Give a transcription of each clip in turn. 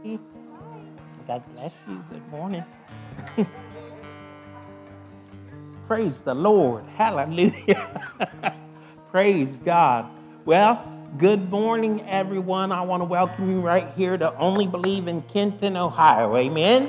Becky. God bless you. Good morning. Praise the Lord. Hallelujah. Praise God. Well, good morning, everyone. I want to welcome you right here to Only Believe in Kenton, Ohio. Amen.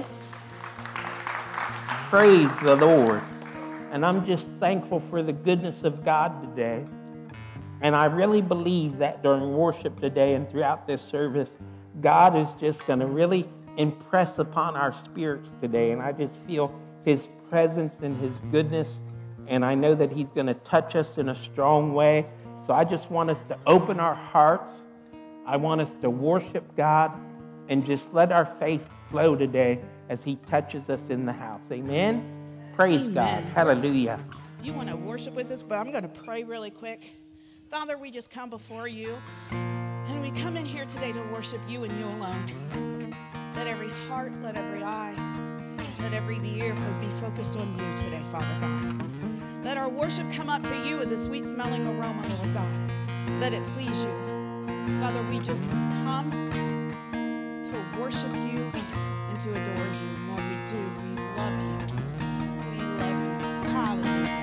Praise the Lord. And I'm just thankful for the goodness of God today. And I really believe that during worship today and throughout this service, God is just going to really impress upon our spirits today. And I just feel His presence and His goodness. And I know that He's going to touch us in a strong way. So I just want us to open our hearts. I want us to worship God and just let our faith flow today as He touches us in the house. Amen? Praise Amen. God. Hallelujah. You want to worship with us, but I'm going to pray really quick. Father, we just come before you, and we come in here today to worship you and you alone. Let every heart, let every eye, let every ear be focused on you today, Father God. Let our worship come up to you as a sweet-smelling aroma, Lord God. Let it please you. Father, we just come to worship you and to adore you. Lord, we do. We love you. We love you. Hallelujah.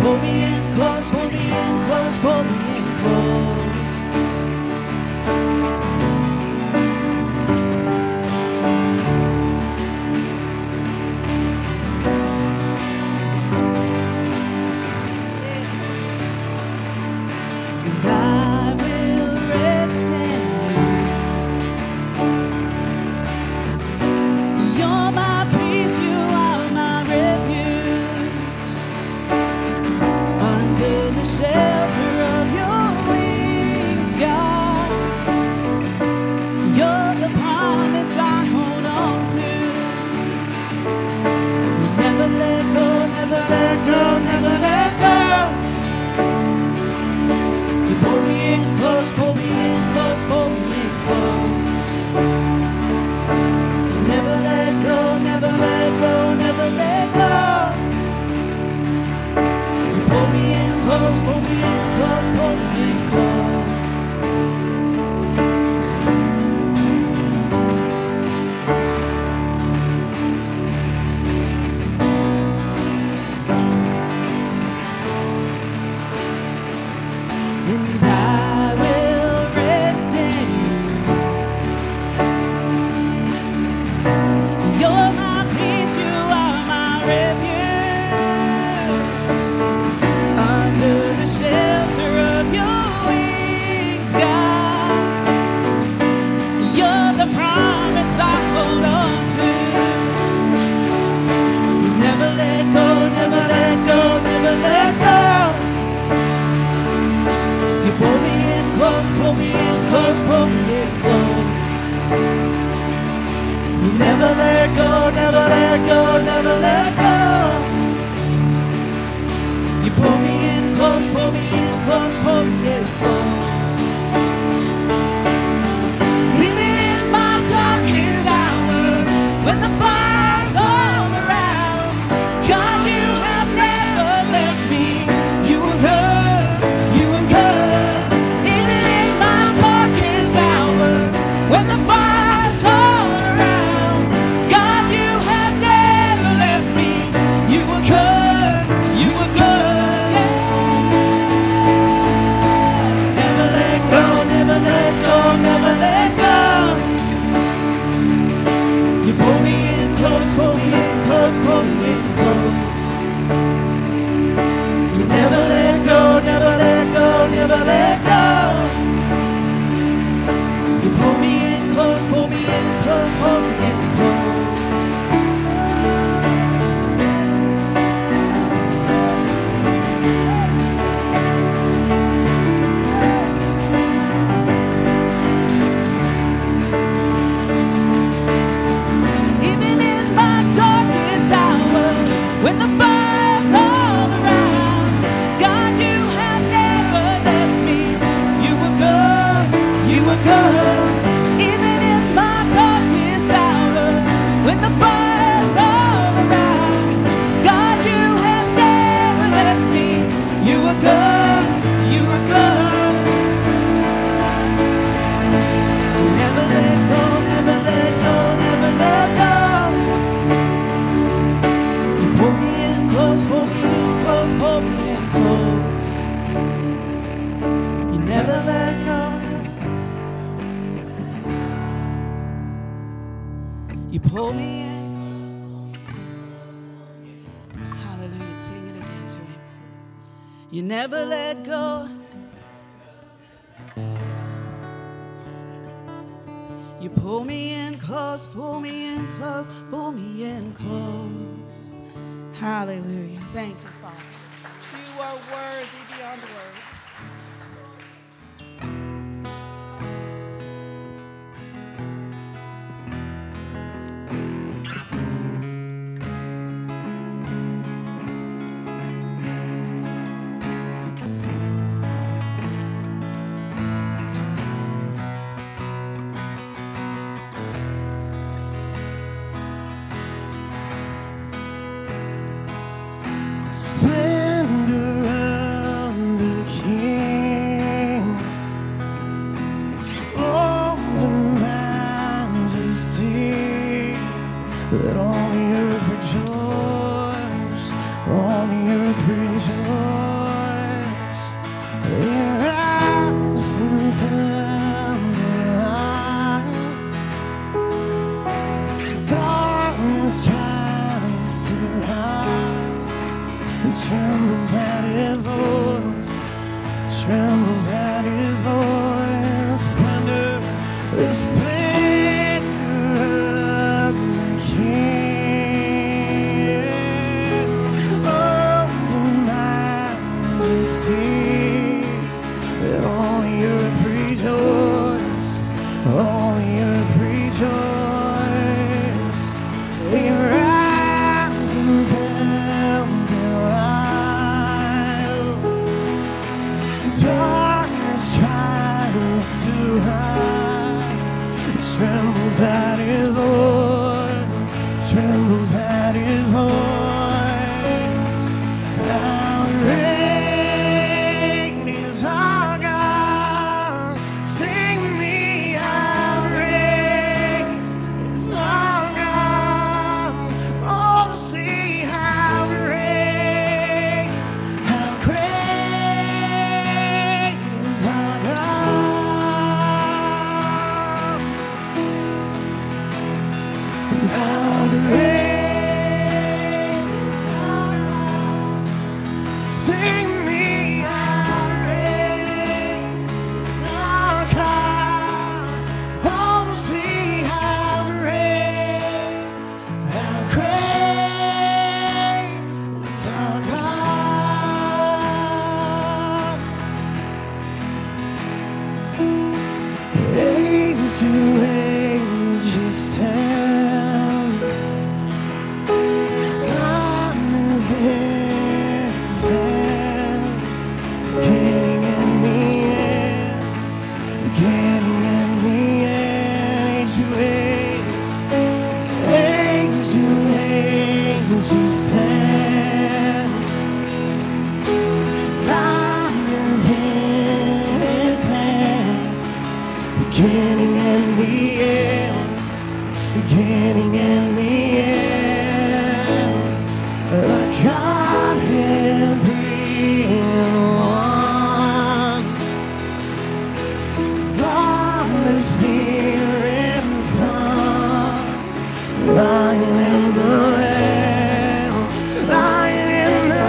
pull me in close, pull me in close, pull me in close. And I will rest in you. You're my peace, you are my refuge. Under the shelter of your wings, God, you're the promise I hold on to. You never let go, never let go, never let go. You pull me in close, pull me in close, pull me in close. You never let go, never let go, never let go. You pull me in close, pull me in close, pull me in close. And I will rest in you. You're my peace, you are my refuge. Under the shelter of your wings, God, you're the promise I hold on to. You never let go, never let go, never let go. You pull me in close, pull me in close, pull me in close. You never let go, never let go, never let go. You pull me in close, pull me in close, pull me in close. Even in my darkest hour, when the fire's all around, God, you have never left me. You were good, you were good. Even in my darkest hour, when the fire's all around, God, you have never left me. You were good, you were good, yeah. Never let go, never let go, never let go. You pull me in close, pull me in close, pull me in close. You never let go, never let go, never let go. You pull me in close, pull me in close, pull me in close. Even in my darkest hour, when the fire's all around, God, you have never left me. You were good, you were good. Even in my darkest hour, when the fire's all around, God, you have never left me. You were good, you were good. Never let go, never let go, never let go. You pull me in close, pull me in close, pull me in close. You never let go. You pull me in. Hallelujah. Sing it again to him. You never let go. You pull me in close, pull me in close, pull me in close. Hallelujah. Thank you, Father. You are worthy beyond words. Splendor of the King, oh, the majesty. Let all the earth rejoice, all the earth rejoice. the splendor of the King. Oh, the majesty that all the earth rejoice, all the earth rejoice. He wraps himself in light. Darkness tries to hide, trembles at his voice, trembles at his voice. How great is our God, sing with me, how great is our God. Oh, see how great is our God. How great is our God. Sing me, how great is our God. Oh, see how great is our God. Age to age he stands. Time is in his hands. Beginning and the end. Beginning and the end. Age to age he stands. Time is in his hands. Beginning and the end, beginning and the end. The Godhead three in one. Father, Spirit, and Son. Lion and the Lamb, Lion and the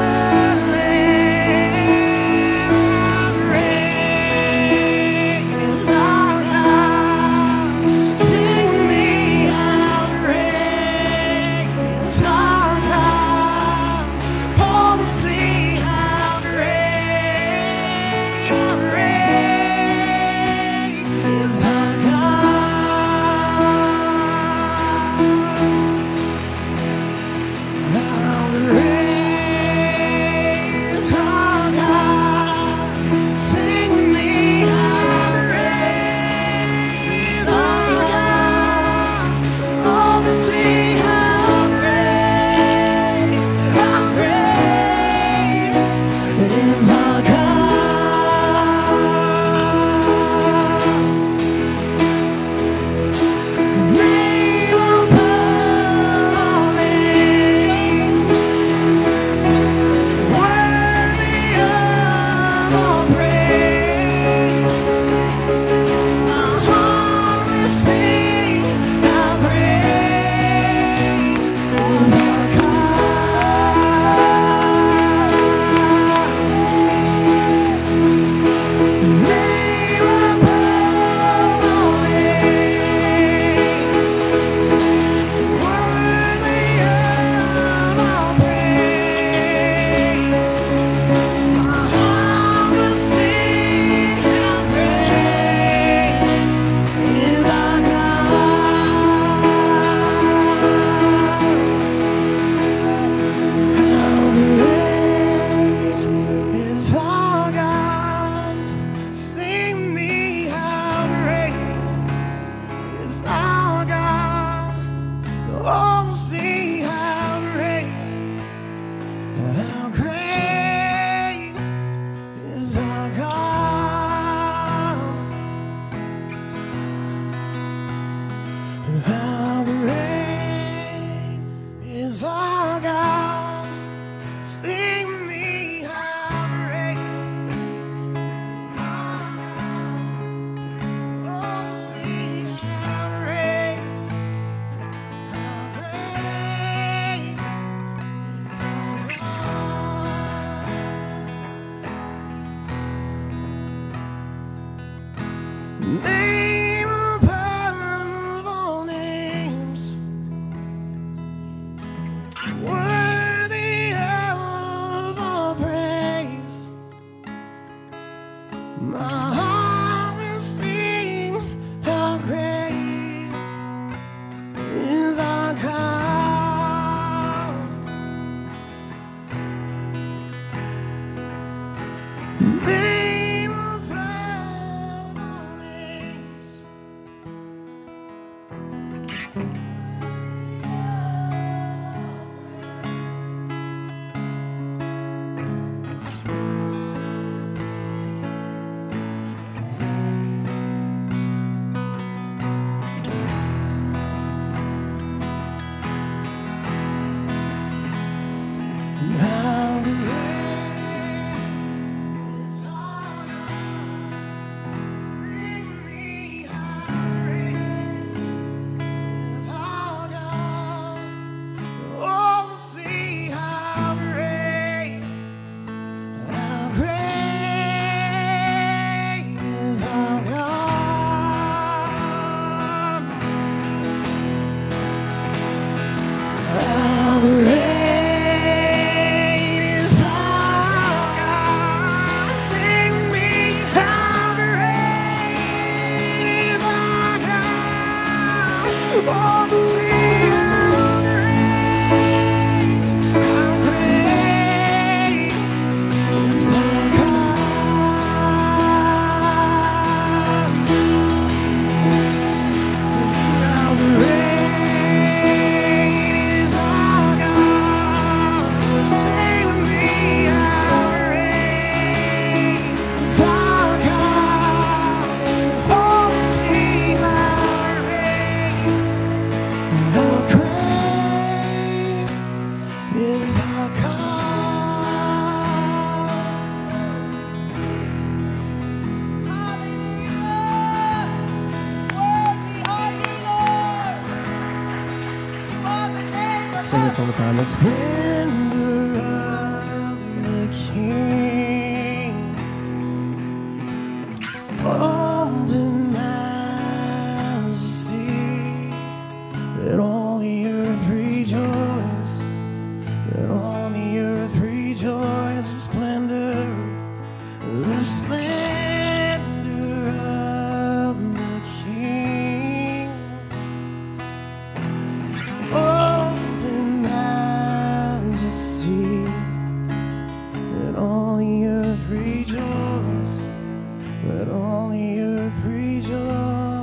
Lamb. Great is our God. Sing me, how great is our God. Oh, see how great is our God. sing this one more time. The splendor of the King, armed in majesty, let all the earth rejoice, let all the earth rejoice. The splendor of the King, armed in majesty, let all the earth rejoice, let all the earth rejoice.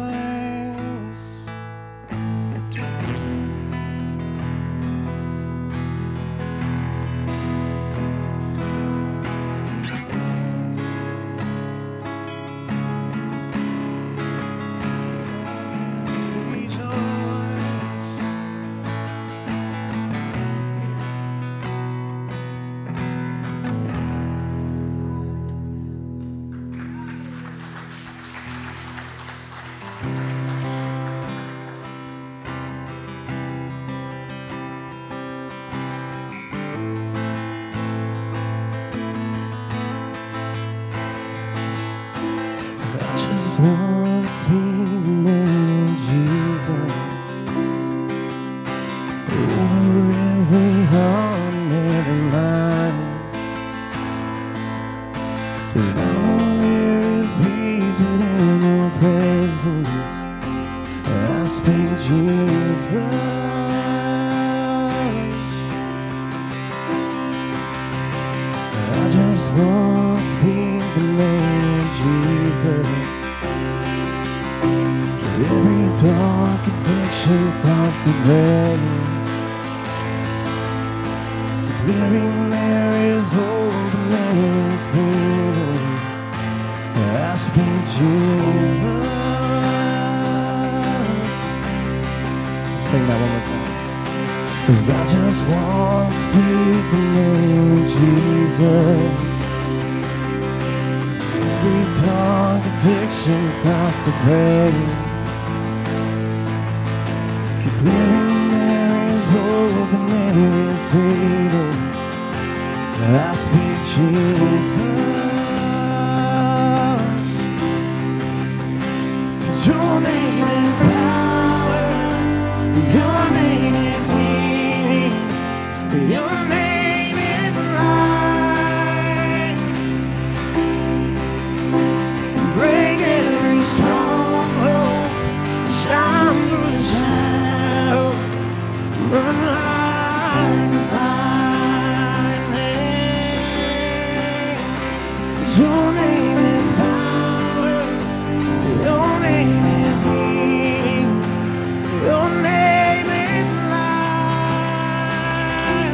One sweet name of Jesus over every heart and every mind. 'Cause I know there is peace within your presence. I speak Jesus. I just want to speak the name of Jesus. Every dark addiction starts to break. Declaring there is hope and there is freedom. I speak Jesus. Sing that one more time. 'Cause I just want to speak the name of Jesus. Every dark addiction starts to break. Declaring there is hope and there is freedom. I speak Jesus. Your name is power. Your name is healing. Your name is light. Break every stronghold. Shine through the shadow. Run like a fire. Your name is power. Your name is healing. Your name is light.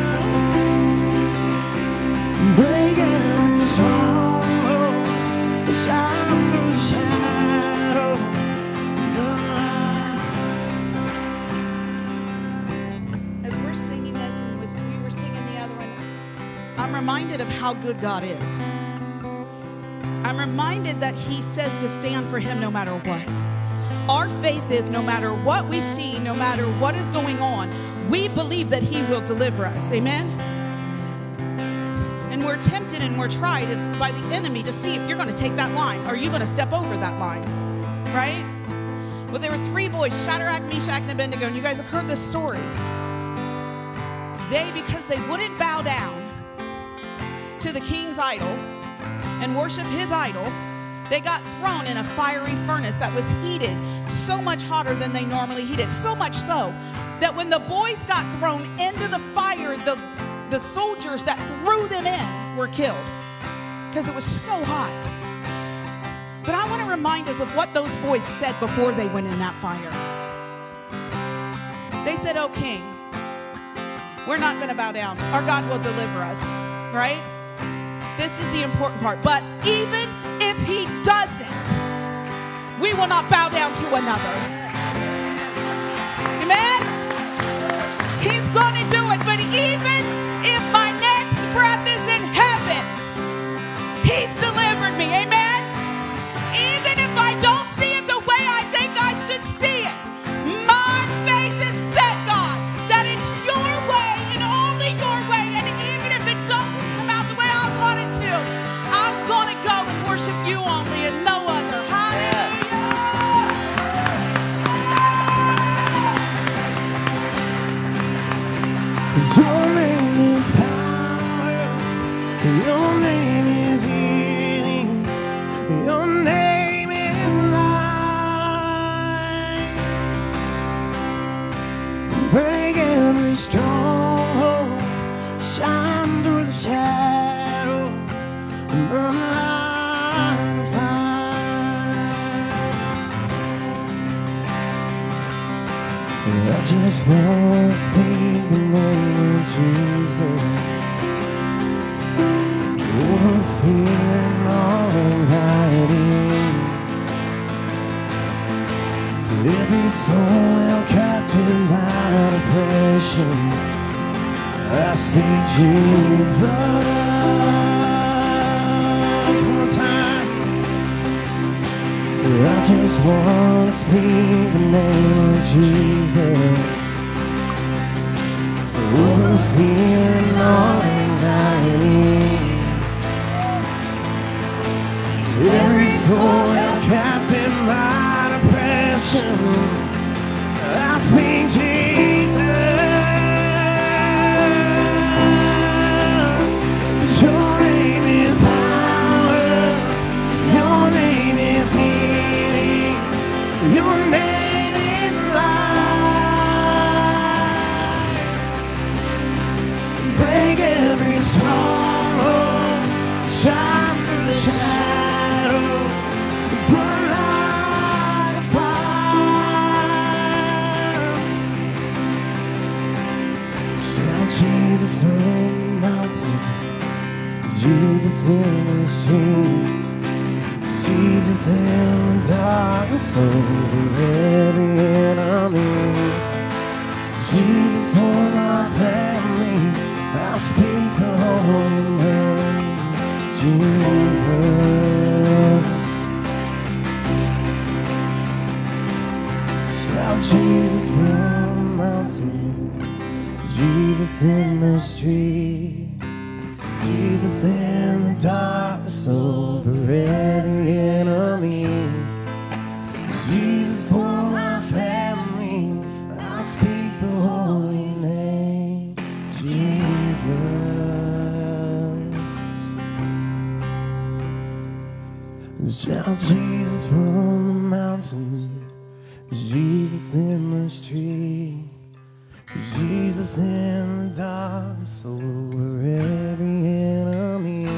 Break every stronghold. Shine through the shadow. As we're singing this and as we were singing the other one, I'm reminded of how good God is. I'm reminded that He says to stand for Him no matter what. Our faith is no matter what we see, no matter what is going on, we believe that He will deliver us. Amen? And we're tempted and we're tried by the enemy to see if you're going to take that line. Are you going to step over that line? Right? Well, there were 3 boys, Shadrach, Meshach, and Abednego, and you guys have heard this story. Because they wouldn't bow down to the king's idol and worship his idol, they got thrown in a fiery furnace that was heated so much hotter than they normally heat it. So much so that when the boys got thrown into the fire, the soldiers that threw them in were killed because it was so hot. But I want to remind us of what those boys said before they went in that fire. They said, "Oh, King, we're not going to bow down. Our God will deliver us," right? This is the important part. But even if He doesn't, we will not bow down to another. Amen? He's going to do it. But even if my next breath is in heaven, He's delivered me. Amen? Even if I don't see it the way I think I should see it, my faith is set, God, that it's your way Your name is power. Your name is healing. Your name is life. Break every stronghold. Shine through the shadow. Burn like a fire. I just want to speak the name of Jesus over fear and all anxiety. To every soul held captive by depression, I speak Jesus. One more time. I just want to speak the name of Jesus over fear and all anxiety. To every soul held captive by depression, I speak Jesus. Your name is power. Your name is healing. Your name is life. Break every stronghold. Shine through the shadow. Burn like a fire. Shout Jesus from the mountain. Jesus in the street. Jesus in the darkness over every enemy. Jesus for my family. I speak the holy name. Jesus. Shout Jesus from the mountain. Jesus in the street. Jesus in the darkness over every enemy. Jesus for my family. I speak the holy name. Jesus. Shout Jesus from the mountain. Jesus in the street. Jesus in the darkness over every enemy.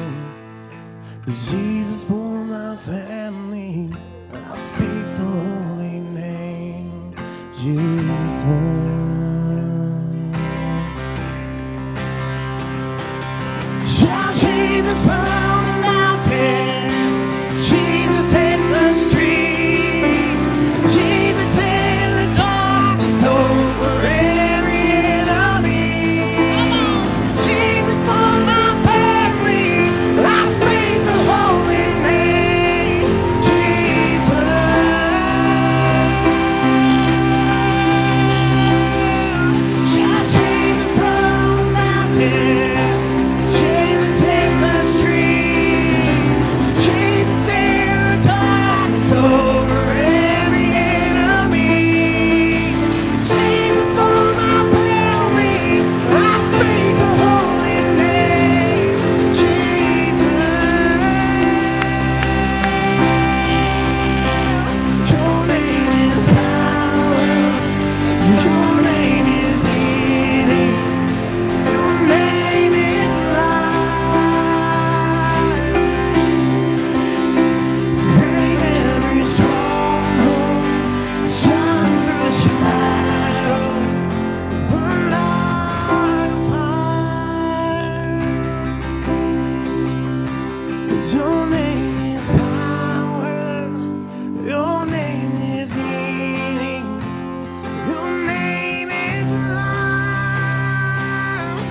Jesus for my family. I'll speak the holy name. Jesus. Shout Jesus from the mountain. Jesus in the street. Jesus in the darkness over every enemy. Jesus for my family. I speak the holy name. Jesus. Shout Jesus from the mountain. Jesus in the street. Jesus in the darkness over every enemy. Jesus for my family. I speak the holy name. Jesus. Your name is power. Your name is healing. Your name is life. Break every stronghold. Shine through the shadow. Burn like fire. Your name is power. Your name is healing. Your name is life.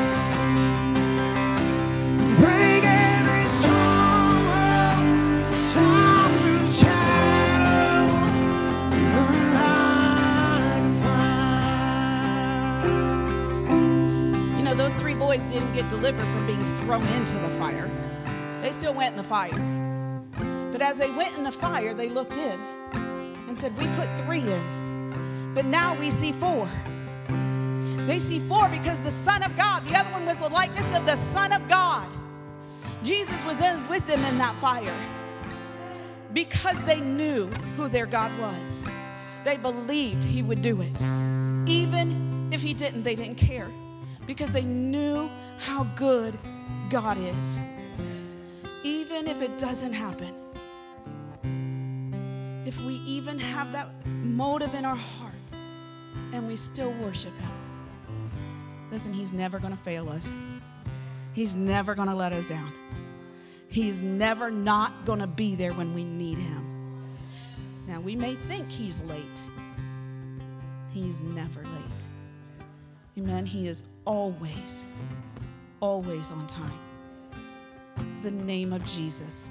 Break every stronghold. Shine through the shadow. Burn like fire. You know, those three boys didn't get delivered from being thrown into the fire. They still went in the fire. But as they went in the fire, they looked in and said, we put 3 in, but now we see 4. They see 4 because the Son of God. The other one was the likeness of the Son of God. Jesus was with them in that fire because they knew who their God was. They believed he would do it. Even if he didn't, they didn't care because they knew how good God is. Even if it doesn't happen, if we even have that motive in our heart and we still worship him, listen, he's never going to fail us. He's never going to let us down. He's never not going to be there when we need him. Now, we may think he's late. He's never late. Amen. He is always, always on time. The name of Jesus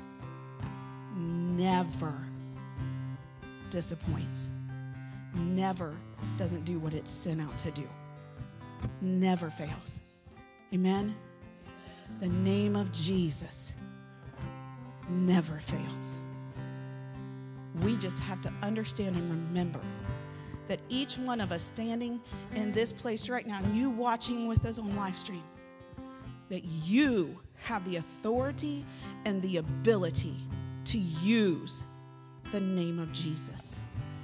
never disappoints. Never doesn't do what it's sent out to do. Never fails. Amen. The name of Jesus never fails. We just have to understand and remember that each one of us standing in this place right now, and you watching with us on live stream, that you have the authority and the ability to use the name of Jesus.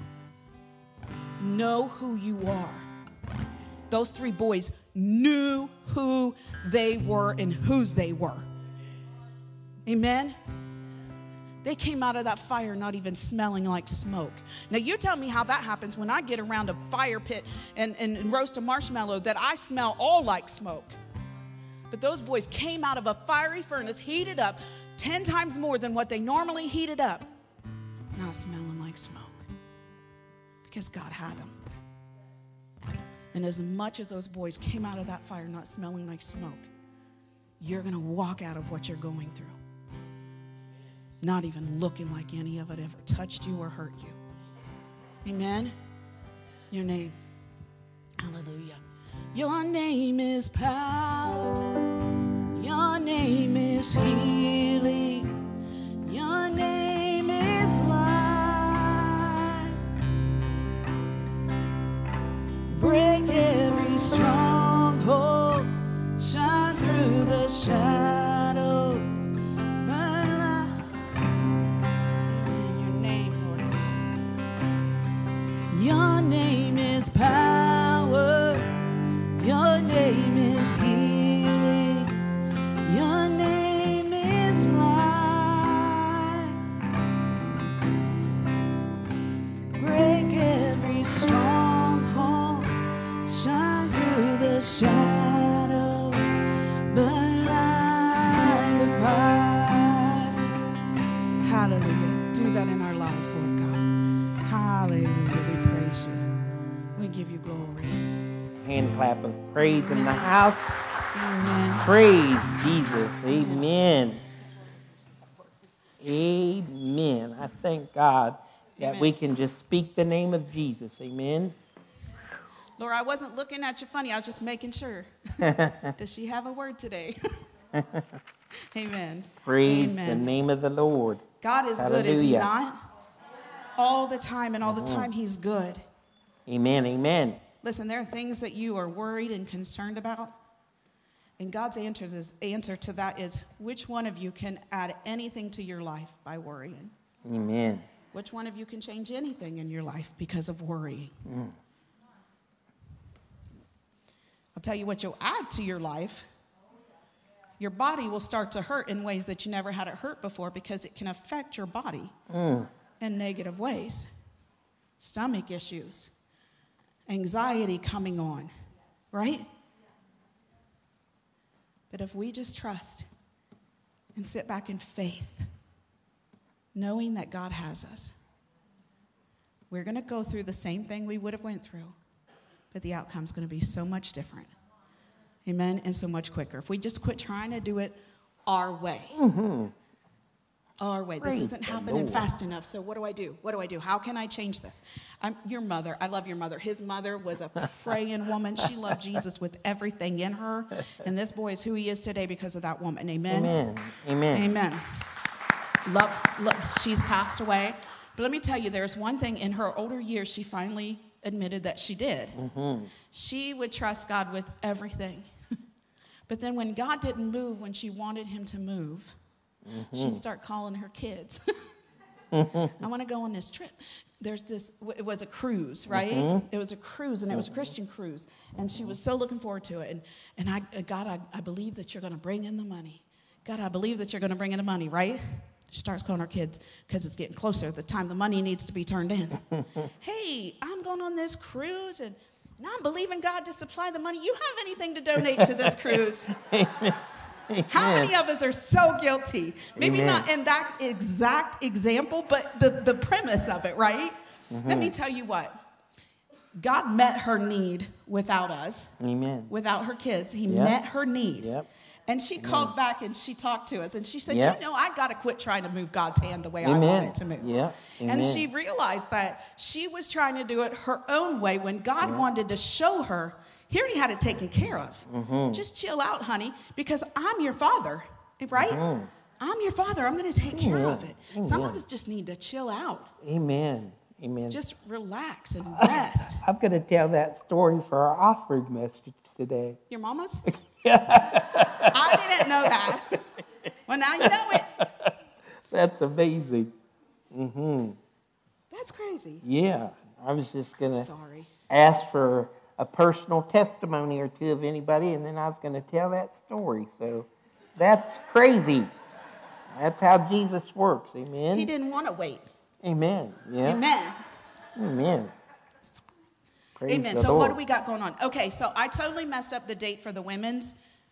Know who you are. Those 3 boys knew who they were and whose they were. Amen? They came out of that fire not even smelling like smoke. Now, you tell me how that happens when I get around a fire pit and roast a marshmallow that I smell all like smoke. But those boys came out of a fiery furnace, heated up 10 times more than what they normally heated up, not smelling like smoke, because God had them. And as much as those boys came out of that fire not smelling like smoke, you're going to walk out of what you're going through not even looking like any of it ever touched you or hurt you. Amen? Your name. Hallelujah. Your name is power. Your name is healing. Your name is life. Break every stronghold. Shine through the shadows. Burn light. In your name, Lord God. Your name is power. Your name is healing. Your name is life. Break every stronghold. Shine through the shadows. Burn like a fire. Hallelujah. Do that in our lives, Lord God. Hallelujah. We praise you. We give you glory. Hand clap of praise in the house. Amen. Praise Jesus. Amen. Amen. I thank God that Amen. we can just speak the name of Jesus. Amen. Laura, I wasn't looking at you funny. I was just making sure. Does she have a word today? Amen. Praise Amen. the name of the Lord. God is Hallelujah. good, is he not? All the time, and all the time he's good. Amen. Amen. Listen, there are things that you are worried and concerned about. And God's answer to that is, which one of you can add anything to your life by worrying? Amen. Which one of you can change anything in your life because of worrying? I'll tell you what you'll add to your life. Your body will start to hurt in ways that you never had it hurt before, because it can affect your body in negative ways. Stomach issues, anxiety coming on, right? But if we just trust and sit back in faith, knowing that God has us, we're going to go through the same thing we would have went through, but the outcome's going to be so much different. Amen? And so much quicker. If we just quit trying to do it our way. Our way. This isn't happening fast enough, so what do I do? What do I do? How can I change this? Your mother, I love your mother. His mother was a praying woman. She loved Jesus with everything in her. And this boy is who he is today because of that woman. Amen? Amen. Amen. Amen. Love, she's passed away. But let me tell you, there's one thing. In her older years, she finally admitted that she did. She would trust God with everything. But then when God didn't move when she wanted him to move, she'd start calling her kids. I want to go on this trip. There's this, it was a cruise, right? It was a cruise, and it was a Christian cruise. And she was so looking forward to it. And God, I believe that you're going to bring in the money. God, I believe that you're going to bring in the money, right? She starts calling her kids because it's getting closer. The time the money needs to be turned in. Hey, I'm going on this cruise, and I'm believing God to supply the money. You have anything to donate to this cruise? How many of us are so guilty? Maybe not in that exact example, but the premise of it, right? Let me tell you what. God met her need without us. Amen. Without her kids. He met her need. Yep. And she called back and she talked to us. And she said, Yep. you know, I got to quit trying to move God's hand the way I want it to move. Yep. And she realized that she was trying to do it her own way when God wanted to show her, he already had it taken care of. Just chill out, honey, because I'm your father, right? I'm your father. I'm going to take care of it. Some of us just need to chill out. Amen. Amen. Just relax and rest. I'm going to tell that story for our offering message today. Your mama's? I didn't know that. Well, now you know it. That's amazing. That's crazy. Yeah. I was just going to Sorry. ask for a personal testimony or two of anybody, and then I was going to tell that story. So that's crazy. That's how Jesus works. Amen. He didn't want to wait. Amen. Yeah. Amen. Amen. Praise Amen. the So Lord. what do we got going on? Okay, so I totally messed up the date for the women's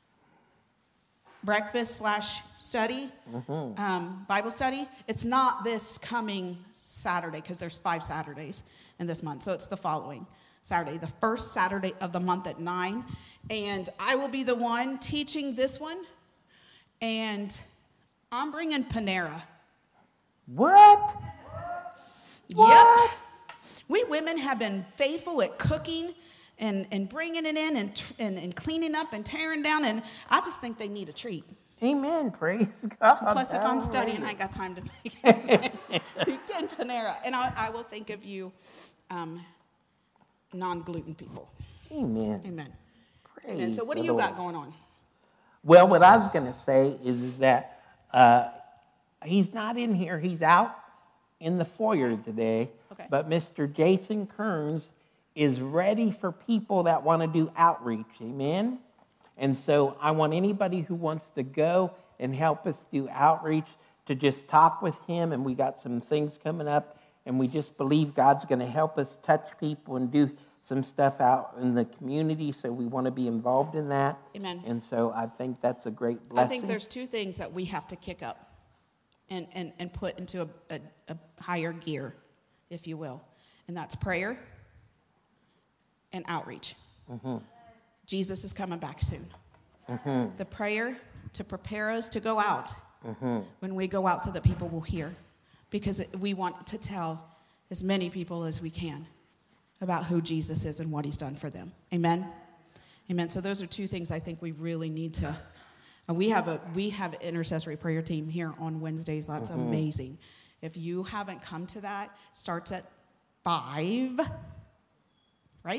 breakfast/study, Bible study. It's not this coming Saturday because there's 5 Saturdays in this month. So it's the following Saturday, the first Saturday of the month at 9. And I will be the one teaching this one. And I'm bringing Panera. What? Yep. We women have been faithful at cooking and bringing it in and cleaning up and tearing down. And I just think they need a treat. Amen. Praise God. Plus, if I'm studying, I ain't got time to make it. Again, Panera. And I will think of you non-gluten people. Amen. Amen. Praise Amen. So what do the you Lord. got going on? Well, what I was going to say is that he's not in here. He's out in the foyer today. Okay. But Mr. Jason Kearns is ready for people that want to do outreach. Amen? And so I want anybody who wants to go and help us do outreach to just talk with him. And we got some things coming up. And we just believe God's going to help us touch people and do some stuff out in the community. So we want to be involved in that. Amen. And so I think that's a great blessing. I think there's 2 things that we have to kick up and put into a higher gear, if you will. And that's prayer and outreach. Jesus is coming back soon. The prayer to prepare us to go out when we go out so that people will hear. Because we want to tell as many people as we can about who Jesus is and what he's done for them. Amen? Amen. So those are 2 things I think we really need to. We have an intercessory prayer team here on Wednesdays. That's amazing. If you haven't come to that, it starts at 5, right?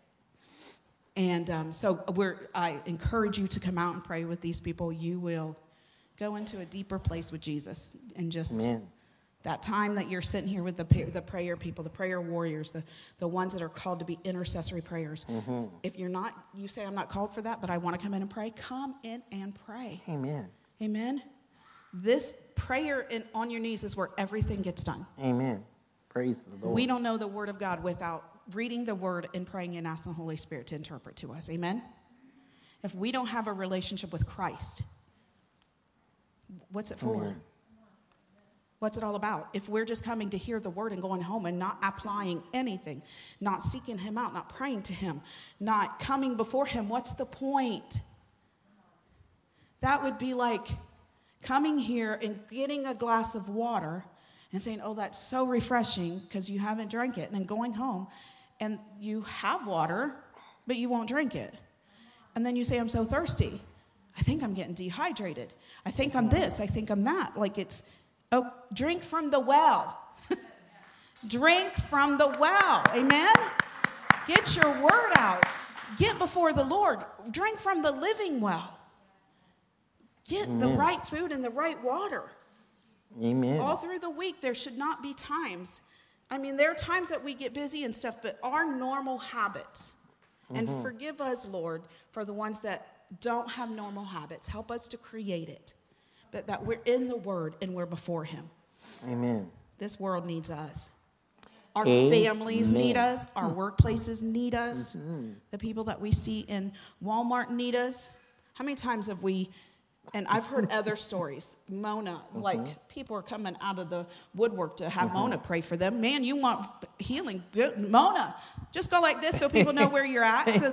And so I encourage you to come out and pray with these people. You will go into a deeper place with Jesus and just Amen. that time that you're sitting here with the prayer people, the prayer warriors, the ones that are called to be intercessory prayers. If you're not, you say, I'm not called for that, but I want to come in and pray. Come in and pray. Amen. Amen. This prayer on your knees is where everything gets done. Amen. Praise the Lord. We don't know the Word of God without reading the Word and praying and asking the Holy Spirit to interpret to us. Amen. If we don't have a relationship with Christ, what's it for? Amen. What's it all about? If we're just coming to hear the word and going home and not applying anything, not seeking him out, not praying to him, not coming before him, what's the point? That would be like coming here and getting a glass of water and saying, oh, that's so refreshing because you haven't drank it, and then going home and you have water, but you won't drink it. And then you say, I'm so thirsty. I think I'm getting dehydrated. I think I'm this. I think I'm that. Like it's, oh, drink from the well. Drink from the well. Amen? Get your word out. Get before the Lord. Drink from the living well. Get the right food and the right water. Amen. All through the week, there should not be times. I mean, there are times that we get busy and stuff, but our normal habits. And forgive us, Lord, for the ones that don't have normal habits. Help us to create it. But that we're in the Word and we're before Him. Amen. This world needs us. Our families need us. Our workplaces need us. The people that we see in Walmart need us. How many times have we, and I've heard other stories, Mona, like people are coming out of the woodwork to have Mona pray for them. Man, you want healing. Good. Mona, just go like this so people know where you're at. So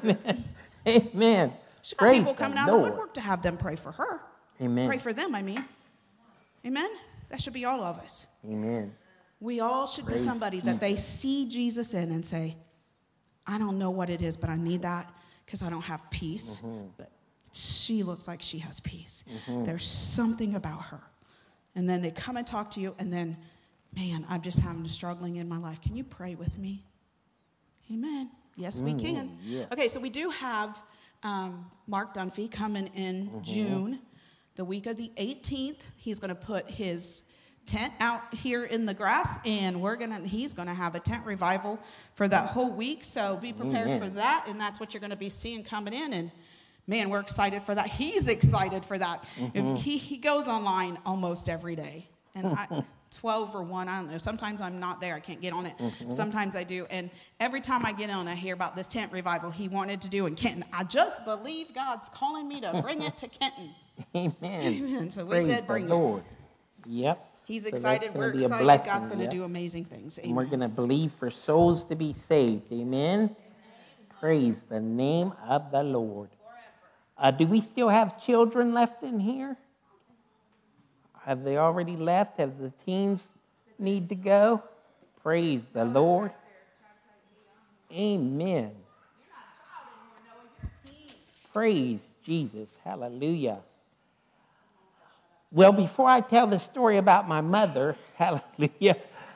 Amen. she got people coming out of the woodwork to have them pray for her. Amen. Pray for them, I mean. Amen? That should be all of us. Amen. We all should be somebody that they see Jesus in and say, I don't know what it is, but I need that because I don't have peace. But she looks like she has peace. There's something about her. And then they come and talk to you, and then, man, I'm just having a struggling in my life. Can you pray with me? Amen. Yes, we can. Yeah. Okay, so we do have Mark Dunphy coming in June, the week of the 18th. He's going to put his tent out here in the grass, and he's gonna have a tent revival for that whole week. So be prepared for that, and that's what you're gonna be seeing coming in. And man, we're excited for that. He's excited for that. He goes online almost every day, and 12 or 1, I don't know. Sometimes I'm not there. I can't get on it. Sometimes I do. And every time I get on, I hear about this tent revival he wanted to do in Kenton. I just believe God's calling me to bring it to Kenton. Amen. So we said bring it. Yep. He's excited. We're excited. God's going to do amazing things. Amen. And we're going to believe for souls to be saved. Amen. Praise the name of the Lord. Do we still have children left in here? Have they already left? Have the teens need to go? Praise the Lord. Amen. Praise Jesus. Hallelujah. Well, before I tell the story about my mother, hallelujah,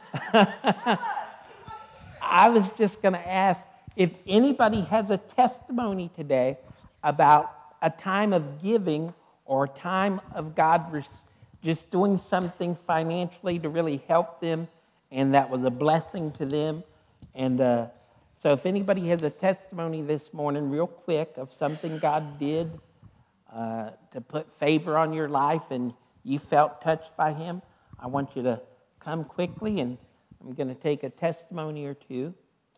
I was just going to ask if anybody has a testimony today about a time of giving or a time of God just doing something financially to really help them, and that was a blessing to them. And so if anybody has a testimony this morning real quick of something God did to put favor on your life and you felt touched by Him, I want you to come quickly, and I'm going to take a testimony or two.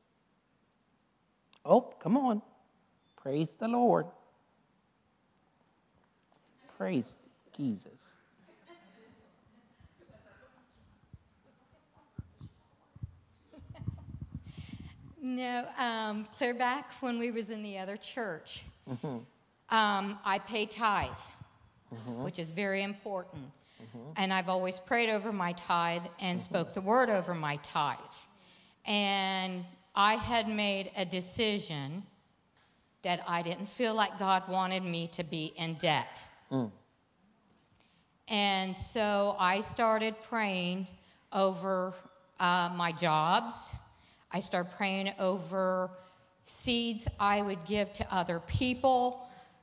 Oh, come on. Praise the Lord. Praise Jesus. No, clear back when we was in the other church, I pay tithe, which is very important. And I've always prayed over my tithe and spoke the word over my tithe. And I had made a decision that I didn't feel like God wanted me to be in debt. And so I started praying over my jobs. I started praying over seeds I would give to other people.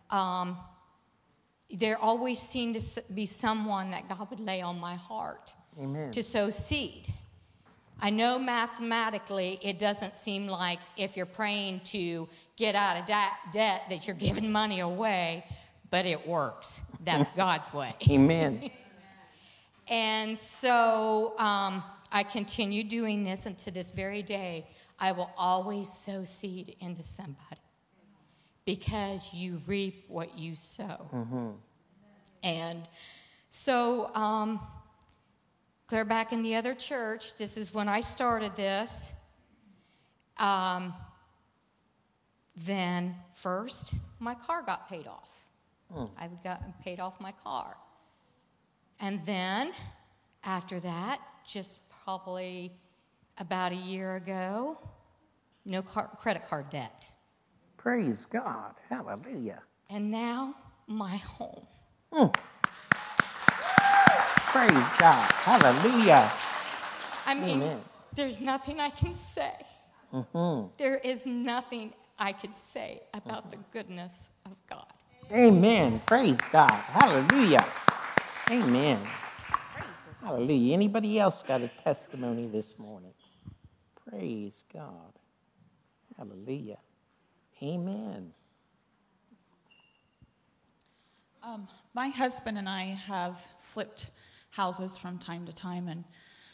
There always seemed to be someone that God would lay on my heart to sow seed. I know mathematically it doesn't seem like if you're praying to get out of debt that you're giving money away, but it works. That's God's way. Amen. And so I continue doing this, and to this very day, I will always sow seed into somebody because you reap what you sow. And so clear back in the other church, this is when I started this. Then first, my car got paid off. I got paid off my car. And then after that, just probably about a year ago, no credit card debt. Praise God. Hallelujah. And now, my home. Praise God. Hallelujah. I mean, there's nothing I can say There is nothing I could say about the goodness of God. Amen. Praise God. Hallelujah. Amen. Hallelujah. Anybody else got a testimony this morning? Praise God. Hallelujah. Amen. My husband and I have flipped houses from time to time, and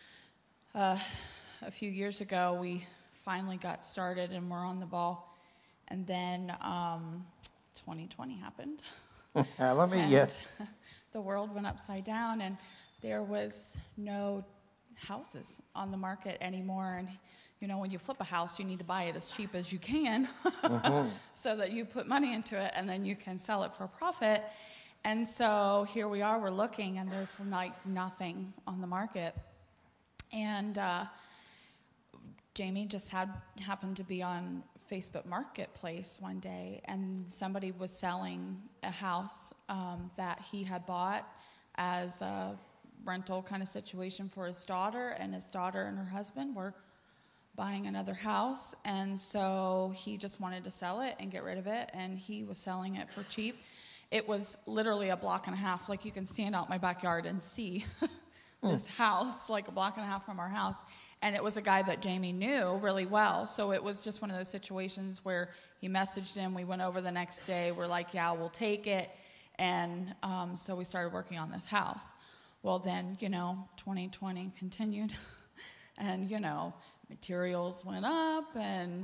a few years ago we finally got started and we're on the ball, and then 2020 happened. Hallelujah. And the world went upside down, and there was no houses on the market anymore. And you know, when you flip a house, you need to buy it as cheap as you can so that you put money into it and then you can sell it for a profit. And so here we are, we're looking, and there's like nothing on the market. And Jamie just happened to be on Facebook Marketplace one day, and somebody was selling a house that he had bought as a rental kind of situation for his daughter, and his daughter and her husband were buying another house, and so he just wanted to sell it and get rid of it, and he was selling it for cheap. It was literally a block and a half. Like, you can stand out in my backyard and see this house, like a block and a half from our house. And it was a guy that Jamie knew really well. So it was just one of those situations where he messaged him. We went over the next day. We're like, yeah, we'll take it. And so we started working on this house. Well, then, 2020 continued. And, materials went up. And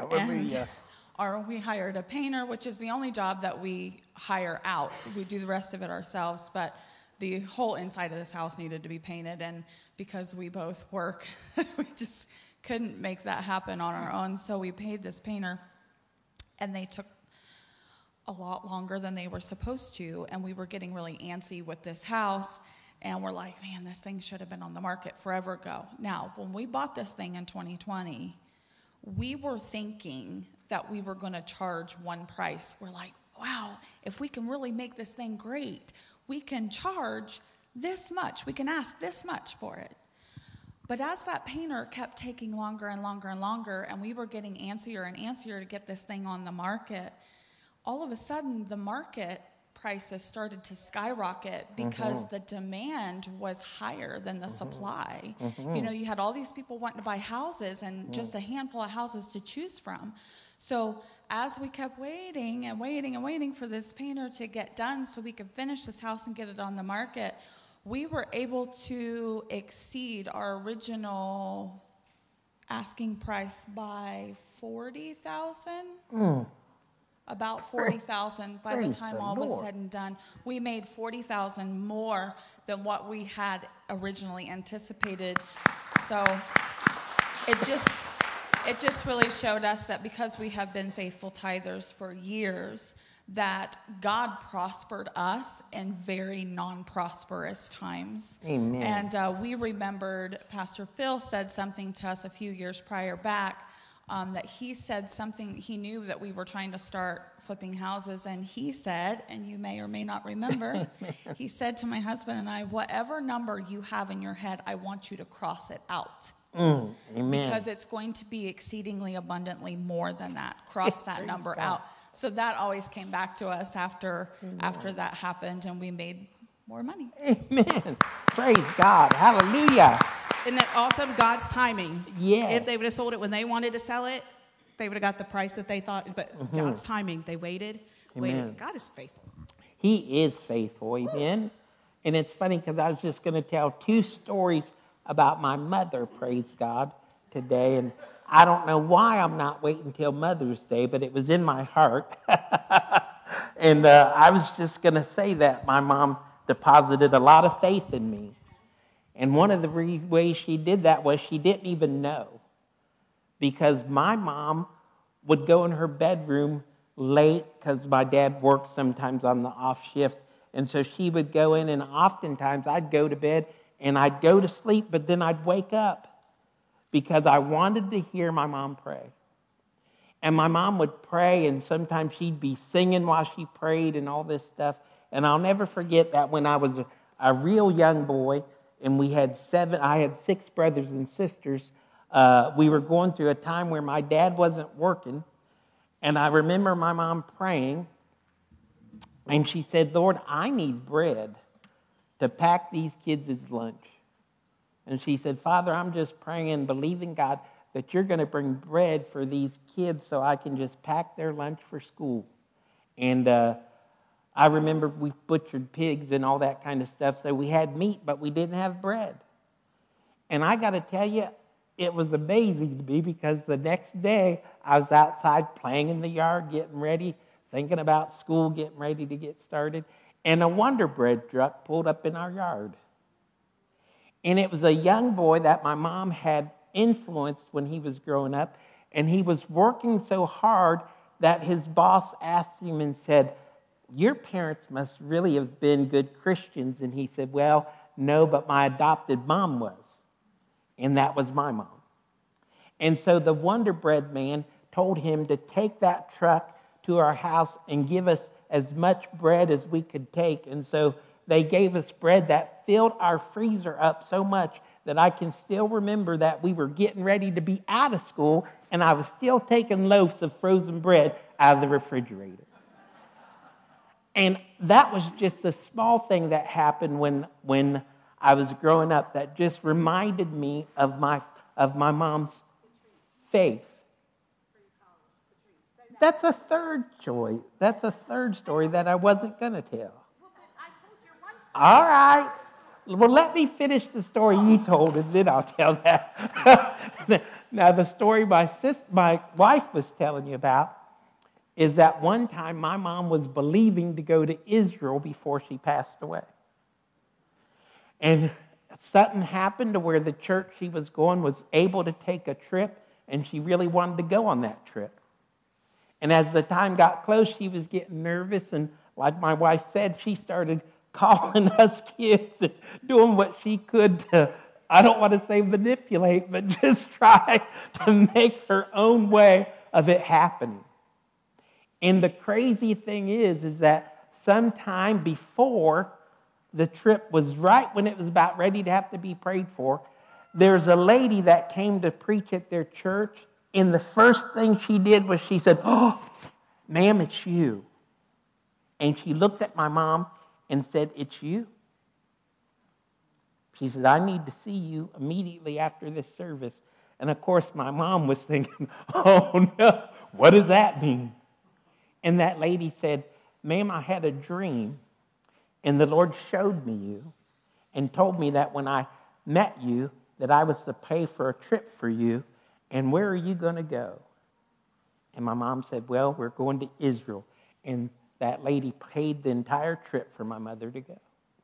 we hired a painter, which is the only job that we hire out. We do the rest of it ourselves, but the whole inside of this house needed to be painted, and because we both work, we just couldn't make that happen on our own, so we paid this painter, and they took a lot longer than they were supposed to, and we were getting really antsy with this house, and we're like, man, this thing should have been on the market forever ago. Now, when we bought this thing in 2020, we were thinking that we were going to charge one price. We're like, wow, if we can really make this thing great, we can charge this much. We can ask this much for it. But as that painter kept taking longer and longer and longer, and we were getting antsier and antsier to get this thing on the market, all of a sudden the market prices started to skyrocket because the demand was higher than the supply. You had all these people wanting to buy houses and just a handful of houses to choose from. So as we kept waiting and waiting and waiting for this painter to get done so we could finish this house and get it on the market, we were able to exceed our original asking price by $40,000. About $40,000 by the time all was said and done. We made $40,000 more than what we had originally anticipated. So it just really showed us that because we have been faithful tithers for years, that God prospered us in very non-prosperous times. Amen. And we remembered Pastor Phil said something to us a few years prior back, that he said something. He knew that we were trying to start flipping houses, and he said, and you may or may not remember, he said to my husband and I, whatever number you have in your head, I want you to cross it out. Amen. Because it's going to be exceedingly abundantly more than that. Cross that number out. So that always came back to us after that happened, and we made more money. Amen. Praise God. Hallelujah. Isn't that awesome? God's timing. Yeah. If they would have sold it when they wanted to sell it, they would have got the price that they thought. But God's timing, they waited. Amen. God is faithful. He is faithful. Amen. And it's funny because I was just going to tell two stories about my mother, praise God, today. And I don't know why I'm not waiting until Mother's Day, but it was in my heart. And I was just going to say that my mom deposited a lot of faith in me. And one of the ways she did that was she didn't even know. Because my mom would go in her bedroom late because my dad worked sometimes on the off shift. And so she would go in, and oftentimes I'd go to bed and I'd go to sleep, but then I'd wake up because I wanted to hear my mom pray. And my mom would pray, and sometimes she'd be singing while she prayed and all this stuff. And I'll never forget that when I was a real young boy, and I had 6 brothers and sisters, we were going through a time where my dad wasn't working, and I remember my mom praying, and she said, Lord, I need bread to pack these kids' lunch. And she said, Father, I'm just praying and believing, God, that you're going to bring bread for these kids so I can just pack their lunch for school. And I remember we butchered pigs and all that kind of stuff, so we had meat, but we didn't have bread. And I got to tell you, it was amazing to me because the next day I was outside playing in the yard, getting ready, thinking about school, getting ready to get started, and a Wonder Bread truck pulled up in our yard. And it was a young boy that my mom had influenced when he was growing up, and he was working so hard that his boss asked him and said, your parents must really have been good Christians. And he said, well, no, but my adopted mom was. And that was my mom. And so the Wonder Bread man told him to take that truck to our house and give us as much bread as we could take. And so they gave us bread that filled our freezer up so much that I can still remember that we were getting ready to be out of school, and I was still taking loaves of frozen bread out of the refrigerator. And that was just a small thing that happened when I was growing up that just reminded me of my mom's faith. That's a third story. That's a third story that I wasn't going to tell. All right. Well, let me finish the story you told, and then I'll tell that. Now, the story my wife was telling you about is that one time my mom was believing to go to Israel before she passed away. And something happened to where the church she was going was able to take a trip, and she really wanted to go on that trip. And as the time got close, she was getting nervous, and like my wife said, she started calling us kids and doing what she could to, I don't want to say manipulate, but just try to make her own way of it happening. And the crazy thing is that sometime before the trip was right when it was about ready to have to be prayed for, there's a lady that came to preach at their church, and the first thing she did was she said, oh, ma'am, it's you. And she looked at my mom and said, it's you. She said, I need to see you immediately after this service. And of course, my mom was thinking, oh no, what does that mean? And that lady said, ma'am, I had a dream, and the Lord showed me you and told me that when I met you, that I was to pay for a trip for you, and where are you going to go? And my mom said, well, we're going to Israel. And that lady paid the entire trip for my mother to go.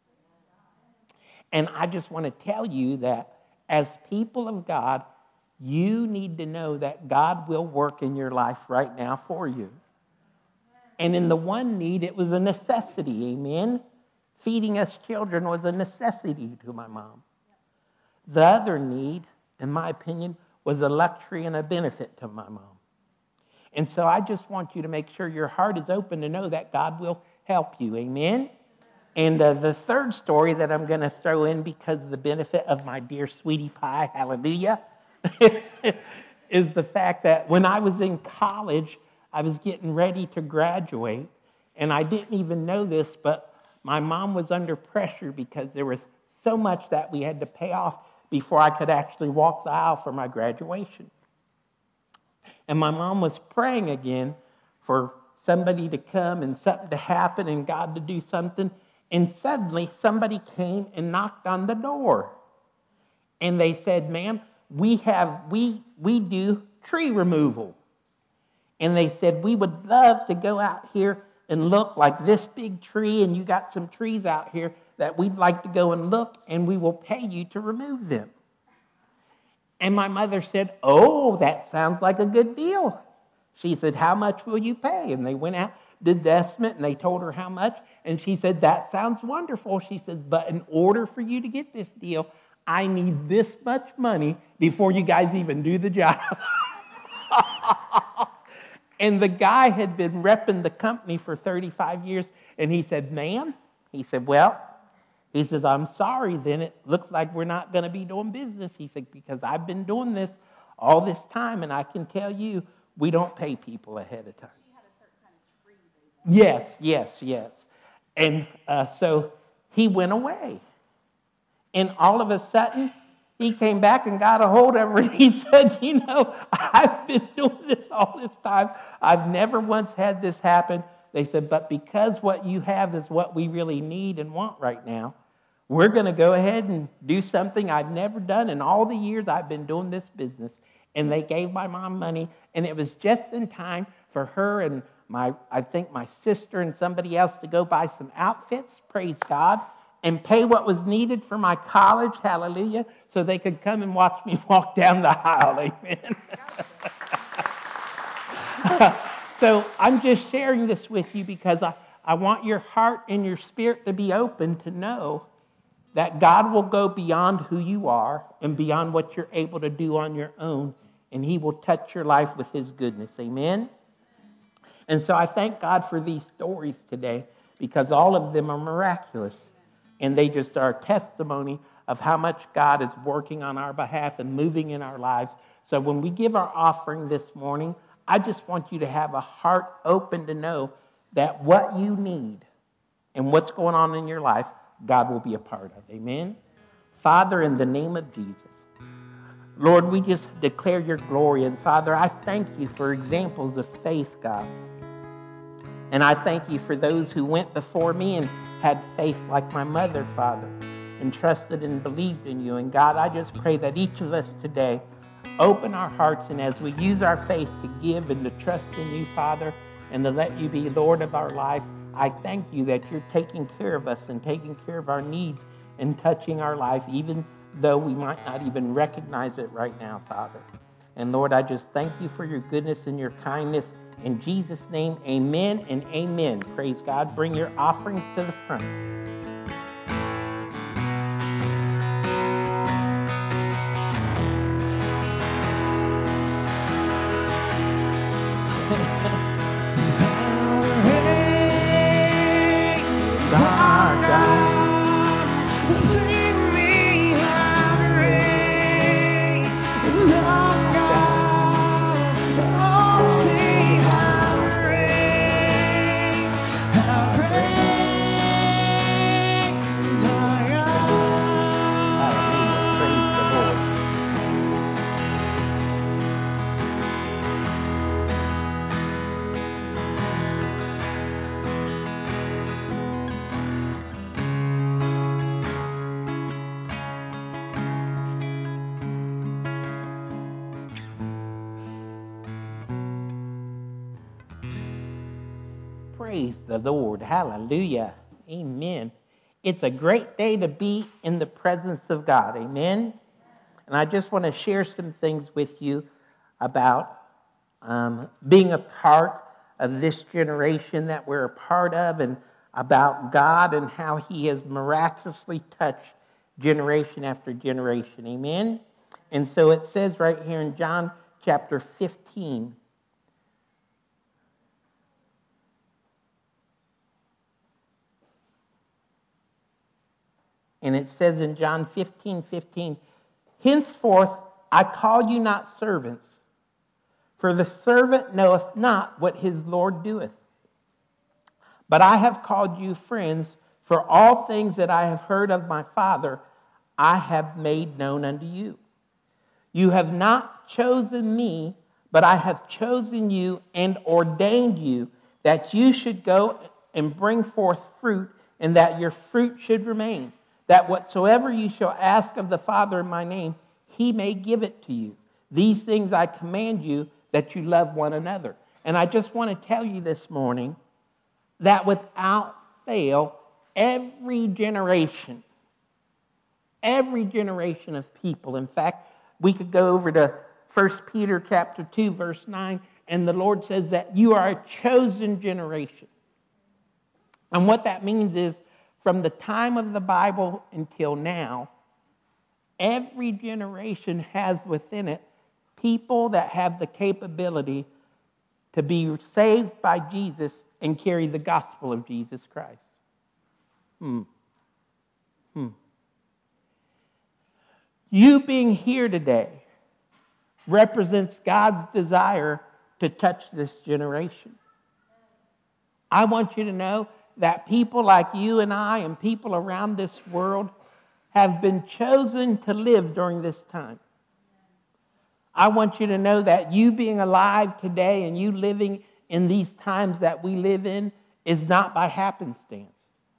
And I just want to tell you that as people of God, you need to know that God will work in your life right now for you. And in the one need, it was a necessity, amen? Feeding us children was a necessity to my mom. The other need, in my opinion, was a luxury and a benefit to my mom. And so I just want you to make sure your heart is open to know that God will help you, amen? And the third story that I'm going to throw in because of the benefit of my dear sweetie pie, hallelujah, is the fact that when I was in college, I was getting ready to graduate, and I didn't even know this, but my mom was under pressure because there was so much that we had to pay off before I could actually walk the aisle for my graduation. And my mom was praying again for somebody to come and something to happen and God to do something. And suddenly somebody came and knocked on the door. And they said, ma'am, we do tree removal. And they said, we would love to go out here and look like this big tree, and you got some trees out here that we'd like to go and look, and we will pay you to remove them. And my mother said, oh, that sounds like a good deal. She said, how much will you pay? And they went out, did the estimate, and they told her how much. And she said, that sounds wonderful. She said, but in order for you to get this deal, I need this much money before you guys even do the job. And the guy had been repping the company for 35 years. And he said, ma'am, he said, well, he says, I'm sorry, then it looks like we're not going to be doing business. He said, because I've been doing this all this time, and I can tell you, we don't pay people ahead of time. She had a certain kind of tree they Yes. And so he went away. And all of a sudden, he came back and got a hold of her, and he said, I've been doing this all this time. I've never once had this happen. They said, but because what you have is what we really need and want right now, we're going to go ahead and do something I've never done in all the years I've been doing this business. And they gave my mom money, and it was just in time for her and I think my sister and somebody else to go buy some outfits, praise God, and pay what was needed for my college, hallelujah, so they could come and watch me walk down the aisle, amen. So I'm just sharing this with you because I want your heart and your spirit to be open to know that God will go beyond who you are and beyond what you're able to do on your own, and he will touch your life with his goodness, amen. And so I thank God for these stories today because all of them are miraculous. And they just are a testimony of how much God is working on our behalf and moving in our lives. So when we give our offering this morning, I just want you to have a heart open to know that what you need and what's going on in your life, God will be a part of. Amen? Father, in the name of Jesus, Lord, we just declare your glory. And Father, I thank you for examples of faith, God. And I thank you for those who went before me and had faith like my mother, Father, and trusted and believed in you. And God, I just pray that each of us today open our hearts, and as we use our faith to give and to trust in you, Father, and to let you be Lord of our life, I thank you that you're taking care of us and taking care of our needs and touching our life, even though we might not even recognize it right now, Father. And Lord, I just thank you for your goodness and your kindness. In Jesus' name, amen and amen. Praise God. Bring your offerings to the front. Sing me hallelujah, song God, oh sing hallelujah, how great is our God. Hallelujah. Praise the Lord. Praise the Lord. Hallelujah. Amen. It's a great day to be in the presence of God. Amen. And I just want to share some things with you about being a part of this generation that we're a part of, and about God and how he has miraculously touched generation after generation. Amen. And so it says right here in John chapter 15, and it says in John 15:15, henceforth I call you not servants, for the servant knoweth not what his Lord doeth. But I have called you friends, for all things that I have heard of my Father, I have made known unto you. You have not chosen me, but I have chosen you and ordained you that you should go and bring forth fruit, and that your fruit should remain, that whatsoever you shall ask of the Father in my name, he may give it to you. These things I command you, that you love one another. And I just want to tell you this morning that without fail, every generation of people, in fact, we could go over to 1 Peter chapter 2, verse 9, and the Lord says that you are a chosen generation. And what that means is, from the time of the Bible until now, every generation has within it people that have the capability to be saved by Jesus and carry the gospel of Jesus Christ. You being here today, represents God's desire to touch this generation. I want you to know that people like you and I and people around this world have been chosen to live during this time. I want you to know that you being alive today and you living in these times that we live in is not by happenstance.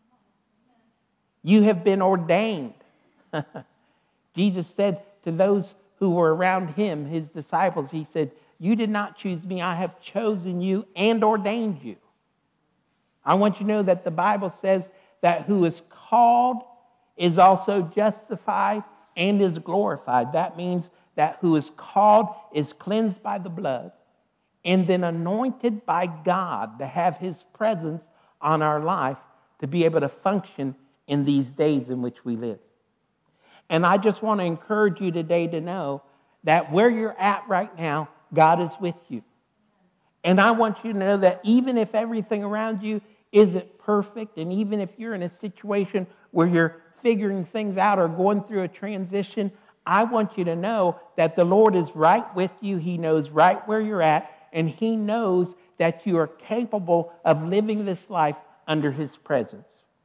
You have been ordained. Jesus said to those who were around him, his disciples, he said, "You did not choose me, I have chosen you and ordained you." I want you to know that the Bible says that who is called is also justified and is glorified. That means that who is called is cleansed by the blood and then anointed by God to have his presence on our life to be able to function in these days in which we live. And I just want to encourage you today to know that where you're at right now, God is with you. And I want you to know that even if everything around you isn't perfect, and even if you're in a situation where you're figuring things out or going through a transition, I want you to know that the Lord is right with you. He knows right where you're at, and he knows that you are capable of living this life under his presence.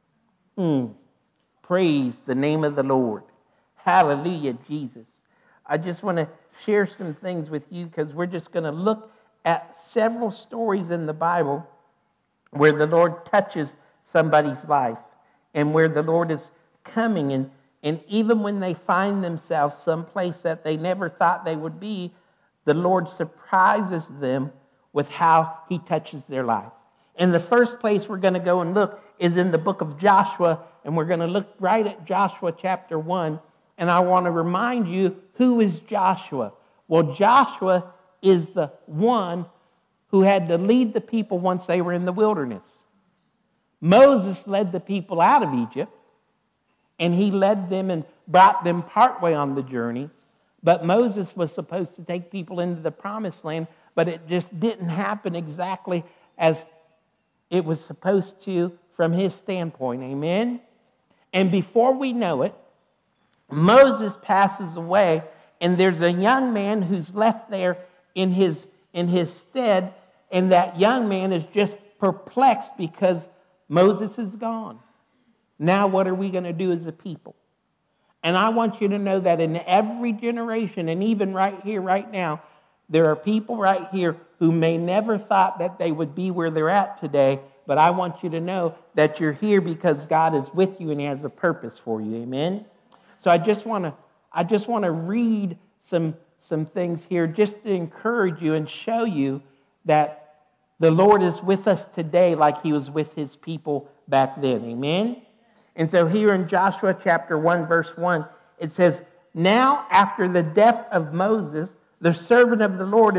Praise the name of the Lord. Hallelujah, Jesus. I just want to share some things with you because we're just going to look at several stories in the Bible where the Lord touches somebody's life and where the Lord is coming. And even when they find themselves someplace that they never thought they would be, the Lord surprises them with how he touches their life. And the first place we're going to go and look is in the book of Joshua, and we're going to look right at Joshua chapter 1. And I want to remind you, who is Joshua? Well, Joshua is the one who had to lead the people once they were in the wilderness. Moses led the people out of Egypt, and he led them and brought them partway on the journey. But Moses was supposed to take people into the promised land, but it just didn't happen exactly as it was supposed to from his standpoint. Amen? And before we know it, Moses passes away, and there's a young man who's left there in his stead, and that young man is just perplexed because Moses is gone. Now what are we going to do as a people? And I want you to know that in every generation, and even right here, right now, there are people right here who may never thought that they would be where they're at today, but I want you to know that you're here because God is with you and he has a purpose for you. Amen? So I just want to read some things here just to encourage you and show you that the Lord is with us today like he was with his people back then. Amen? And so here in Joshua chapter 1, verse 1, it says, "Now after the death of Moses, the servant of the Lord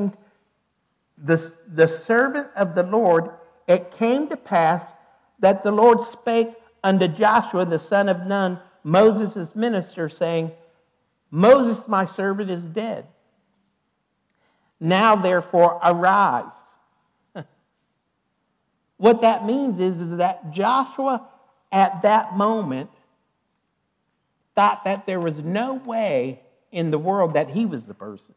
the servant of the Lord, it came to pass that the Lord spake unto Joshua the son of Nun, Moses' minister, saying, Moses my servant is dead. Now therefore arise." What that means is that Joshua at that moment thought that there was no way in the world that he was the person.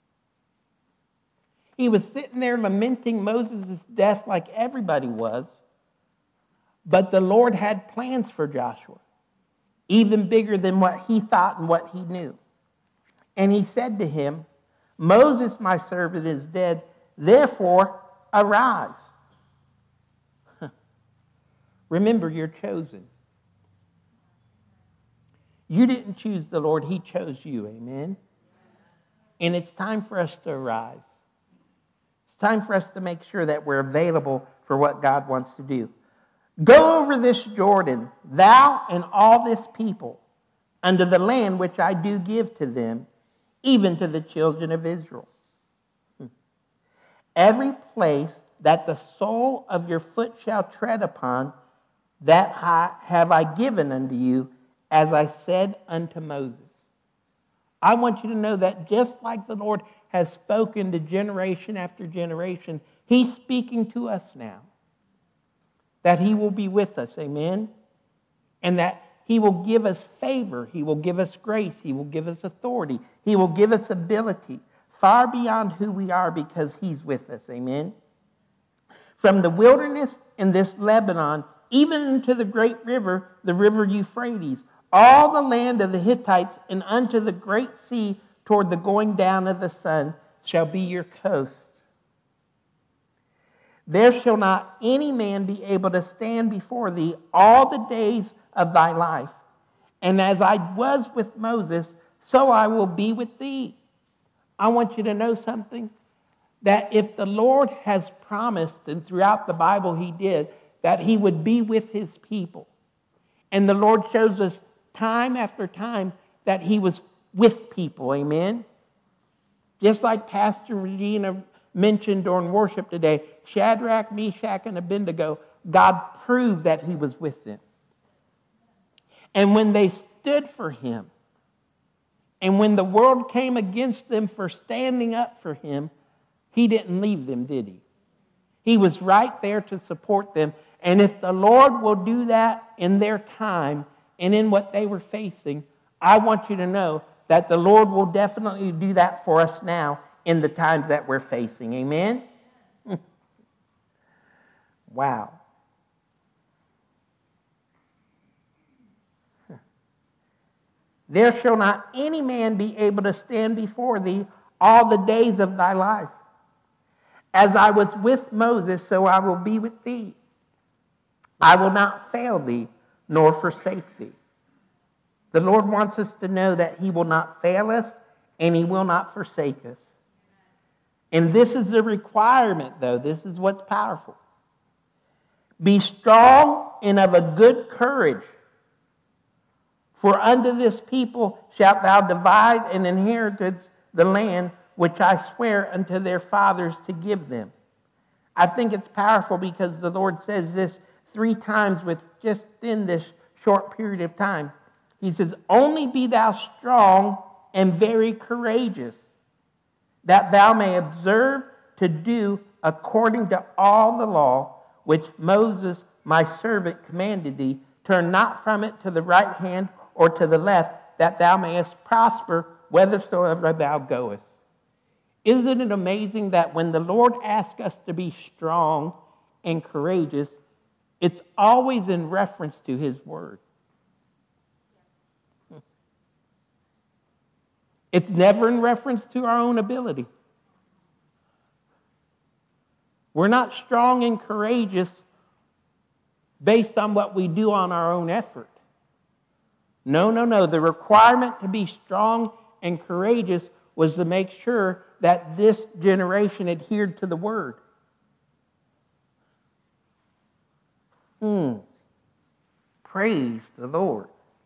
He was sitting there lamenting Moses' death like everybody was, but the Lord had plans for Joshua, even bigger than what he thought and what he knew. And he said to him, "Moses, my servant, is dead, therefore arise." Remember, you're chosen. You didn't choose the Lord, he chose you, amen? And it's time for us to arise. It's time for us to make sure that we're available for what God wants to do. "Go over this Jordan, thou and all this people, unto the land which I do give to them, even to the children of Israel. Every place that the sole of your foot shall tread upon, that have I given unto you, as I said unto Moses." I want you to know that just like the Lord has spoken to generation after generation, he's speaking to us now. That he will be with us, amen? And that he will give us favor, he will give us grace, he will give us authority, he will give us ability. far beyond who we are because he's with us. Amen. From the wilderness in this Lebanon, even into the great river, the river Euphrates, all the land of the Hittites, and unto the great sea toward the going down of the sun shall be your coast. There shall not any man be able to stand before thee all the days of thy life. And as I was with Moses, so I will be with thee. I want you to know something. That if the Lord has promised, and throughout the Bible he did, that he would be with his people. And the Lord shows us time after time that he was with people. Amen? Just like Pastor Regina mentioned during worship today, Shadrach, Meshach, and Abednego, God proved that he was with them. And when they stood for him, and when the world came against them for standing up for him, he didn't leave them, did he? He was right there to support them. And if the Lord will do that in their time and in what they were facing, I want you to know that the Lord will definitely do that for us now in the times that we're facing. Amen? Wow. There shall not any man be able to stand before thee all the days of thy life. As I was with Moses, so I will be with thee. I will not fail thee, nor forsake thee. The Lord wants us to know that he will not fail us, and he will not forsake us. And this is the requirement, though. This is what's powerful. Be strong and of a good courage. For unto this people shalt thou divide an inheritance the land which I swear unto their fathers to give them. I think it's powerful because the Lord says this 3 times with just in this short period of time. He says, only be thou strong and very courageous, that thou may observe to do according to all the law which Moses my servant commanded thee. Turn not from it to the right hand or to the left, that thou mayest prosper whithersoever thou goest. Isn't it amazing that when the Lord asks us to be strong and courageous, it's always in reference to his word? It's never in reference to our own ability. We're not strong and courageous based on what we do on our own effort. No. The requirement to be strong and courageous was to make sure that this generation adhered to the word. Praise the Lord.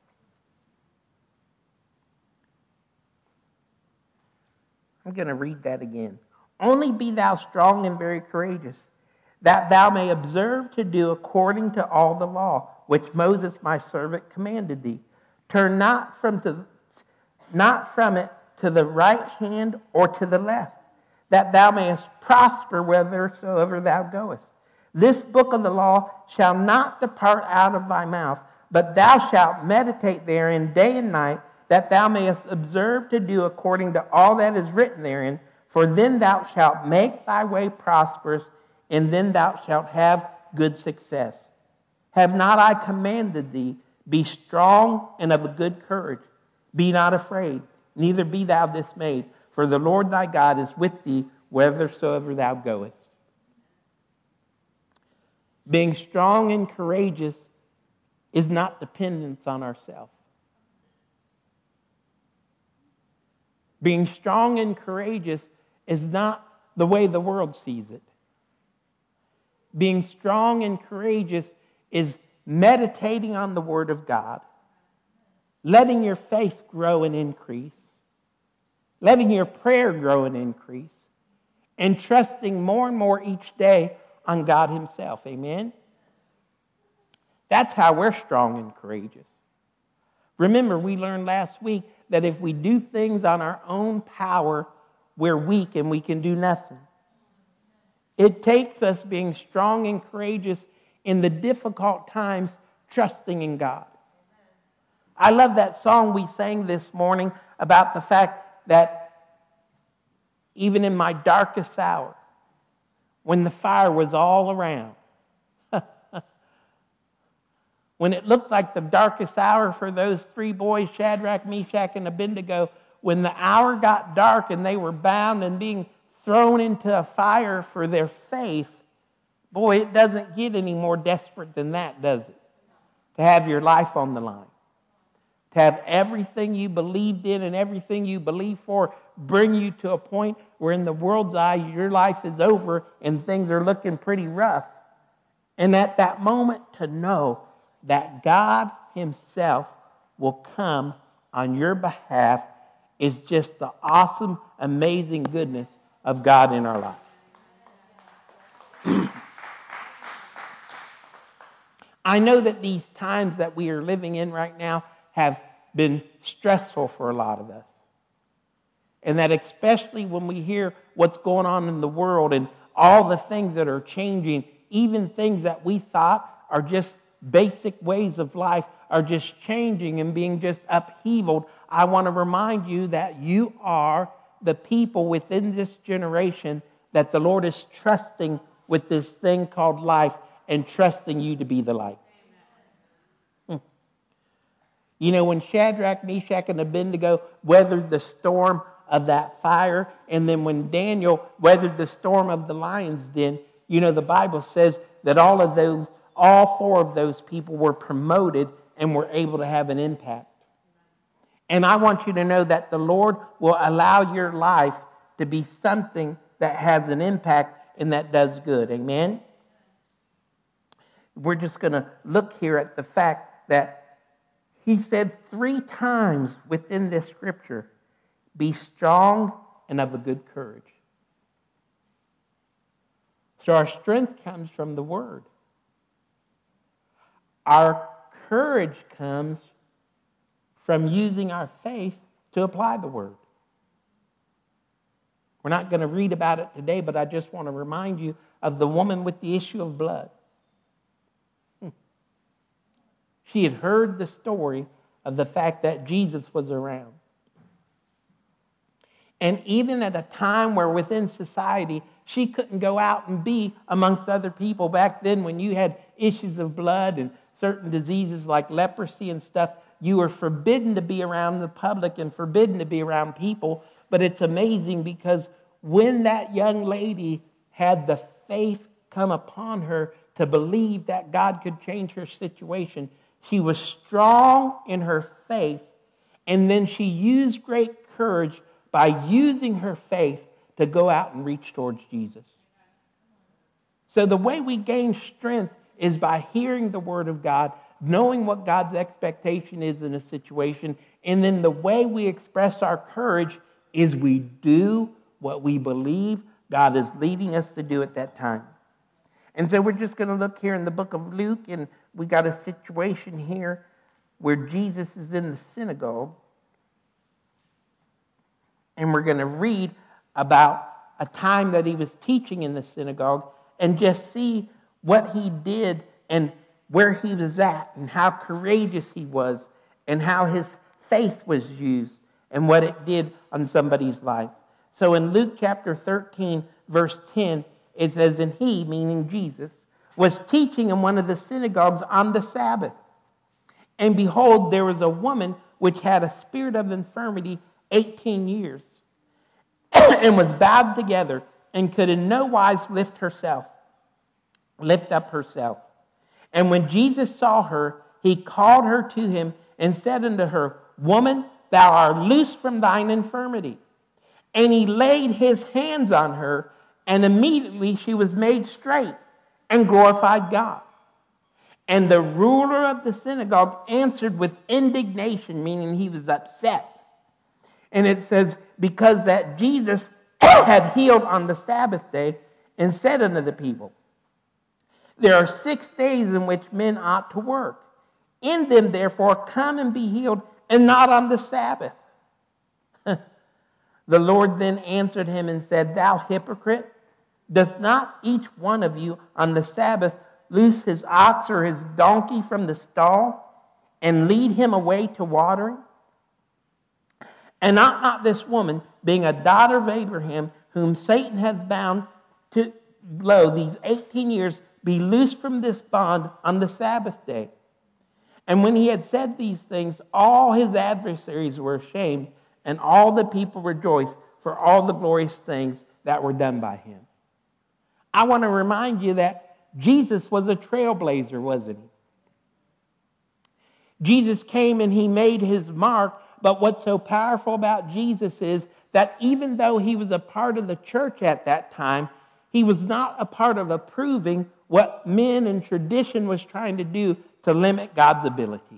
I'm going to read that again. Only be thou strong and very courageous, that thou may observe to do according to all the law, which Moses my servant commanded thee. Turn not from it to the right hand or to the left, that thou mayest prosper whithersoever thou goest. This book of the law shall not depart out of thy mouth, but thou shalt meditate therein day and night, that thou mayest observe to do according to all that is written therein. For then thou shalt make thy way prosperous, and then thou shalt have good success. Have not I commanded thee? Be strong and of a good courage. Be not afraid, neither be thou dismayed. For the Lord thy God is with thee whithersoever thou goest. Being strong and courageous is not dependence on ourselves. Being strong and courageous is not the way the world sees it. Being strong and courageous is meditating on the Word of God, letting your faith grow and increase, letting your prayer grow and increase, and trusting more and more each day on God himself. Amen? That's how we're strong and courageous. Remember, we learned last week that if we do things on our own power, we're weak and we can do nothing. It takes us being strong and courageous in the difficult times, trusting in God. I love that song we sang this morning about the fact that even in my darkest hour, when the fire was all around, when it looked like the darkest hour for those three boys, Shadrach, Meshach, and Abednego, when the hour got dark and they were bound and being thrown into a fire for their faith, boy, it doesn't get any more desperate than that, does it? To have your life on the line. To have everything you believed in and everything you believe for bring you to a point where in the world's eye your life is over and things are looking pretty rough. And at that moment to know that God himself will come on your behalf is just the awesome, amazing goodness of God in our life. I know that these times that we are living in right now have been stressful for a lot of us. And that especially when we hear what's going on in the world and all the things that are changing, even things that we thought are just basic ways of life are just changing and being just upheavaled. I want to remind you that you are the people within this generation that the Lord is trusting with this thing called life and trusting you to be the light. You know, when Shadrach, Meshach, and Abednego weathered the storm of that fire, and then when Daniel weathered the storm of the lion's den, you know, the Bible says that all four of those people were promoted and were able to have an impact. And I want you to know that the Lord will allow your life to be something that has an impact and that does good. Amen? We're just going to look here at the fact that he said 3 times within this scripture, be strong and of a good courage. So our strength comes from the word. Our courage comes from using our faith to apply the word. We're not going to read about it today, but I just want to remind you of the woman with the issue of blood. She had heard the story of the fact that Jesus was around. And even at a time where within society, she couldn't go out and be amongst other people. Back then, when you had issues of blood and certain diseases like leprosy and stuff, you were forbidden to be around the public and forbidden to be around people. But it's amazing because when that young lady had the faith come upon her to believe that God could change her situation, she was strong in her faith, and then she used great courage by using her faith to go out and reach towards Jesus. So the way we gain strength is by hearing the Word of God, knowing what God's expectation is in a situation, and then the way we express our courage is we do what we believe God is leading us to do at that time. And so we're just going to look here in the book of Luke, and we got a situation here where Jesus is in the synagogue. And we're going to read about a time that he was teaching in the synagogue and just see what he did and where he was at and how courageous he was and how his faith was used and what it did on somebody's life. So in Luke chapter 13, verse 10, it says, and he, meaning Jesus, was teaching in one of the synagogues on the Sabbath. And behold, there was a woman which had a spirit of infirmity 18 years, and was bowed together, and could in no wise lift up herself. And when Jesus saw her, he called her to him, and said unto her, Woman, thou art loosed from thine infirmity. And he laid his hands on her, and immediately she was made straight, and glorified God. And the ruler of the synagogue answered with indignation, meaning he was upset. And it says, because that Jesus had healed on the Sabbath day, and said unto the people, there are 6 days in which men ought to work. In them, therefore, come and be healed, and not on the Sabbath. The Lord then answered him and said, Thou hypocrite, doth not each one of you on the Sabbath loose his ox or his donkey from the stall, and lead him away to watering? And ought not this woman, being a daughter of Abraham, whom Satan hath bound to, lo, these 18 years, be loosed from this bond on the Sabbath day. And when he had said these things, all his adversaries were ashamed, and all the people rejoiced for all the glorious things that were done by him. I want to remind you that Jesus was a trailblazer, wasn't he? Jesus came and he made his mark, but what's so powerful about Jesus is that even though he was a part of the church at that time, he was not a part of approving what men and tradition was trying to do to limit God's ability.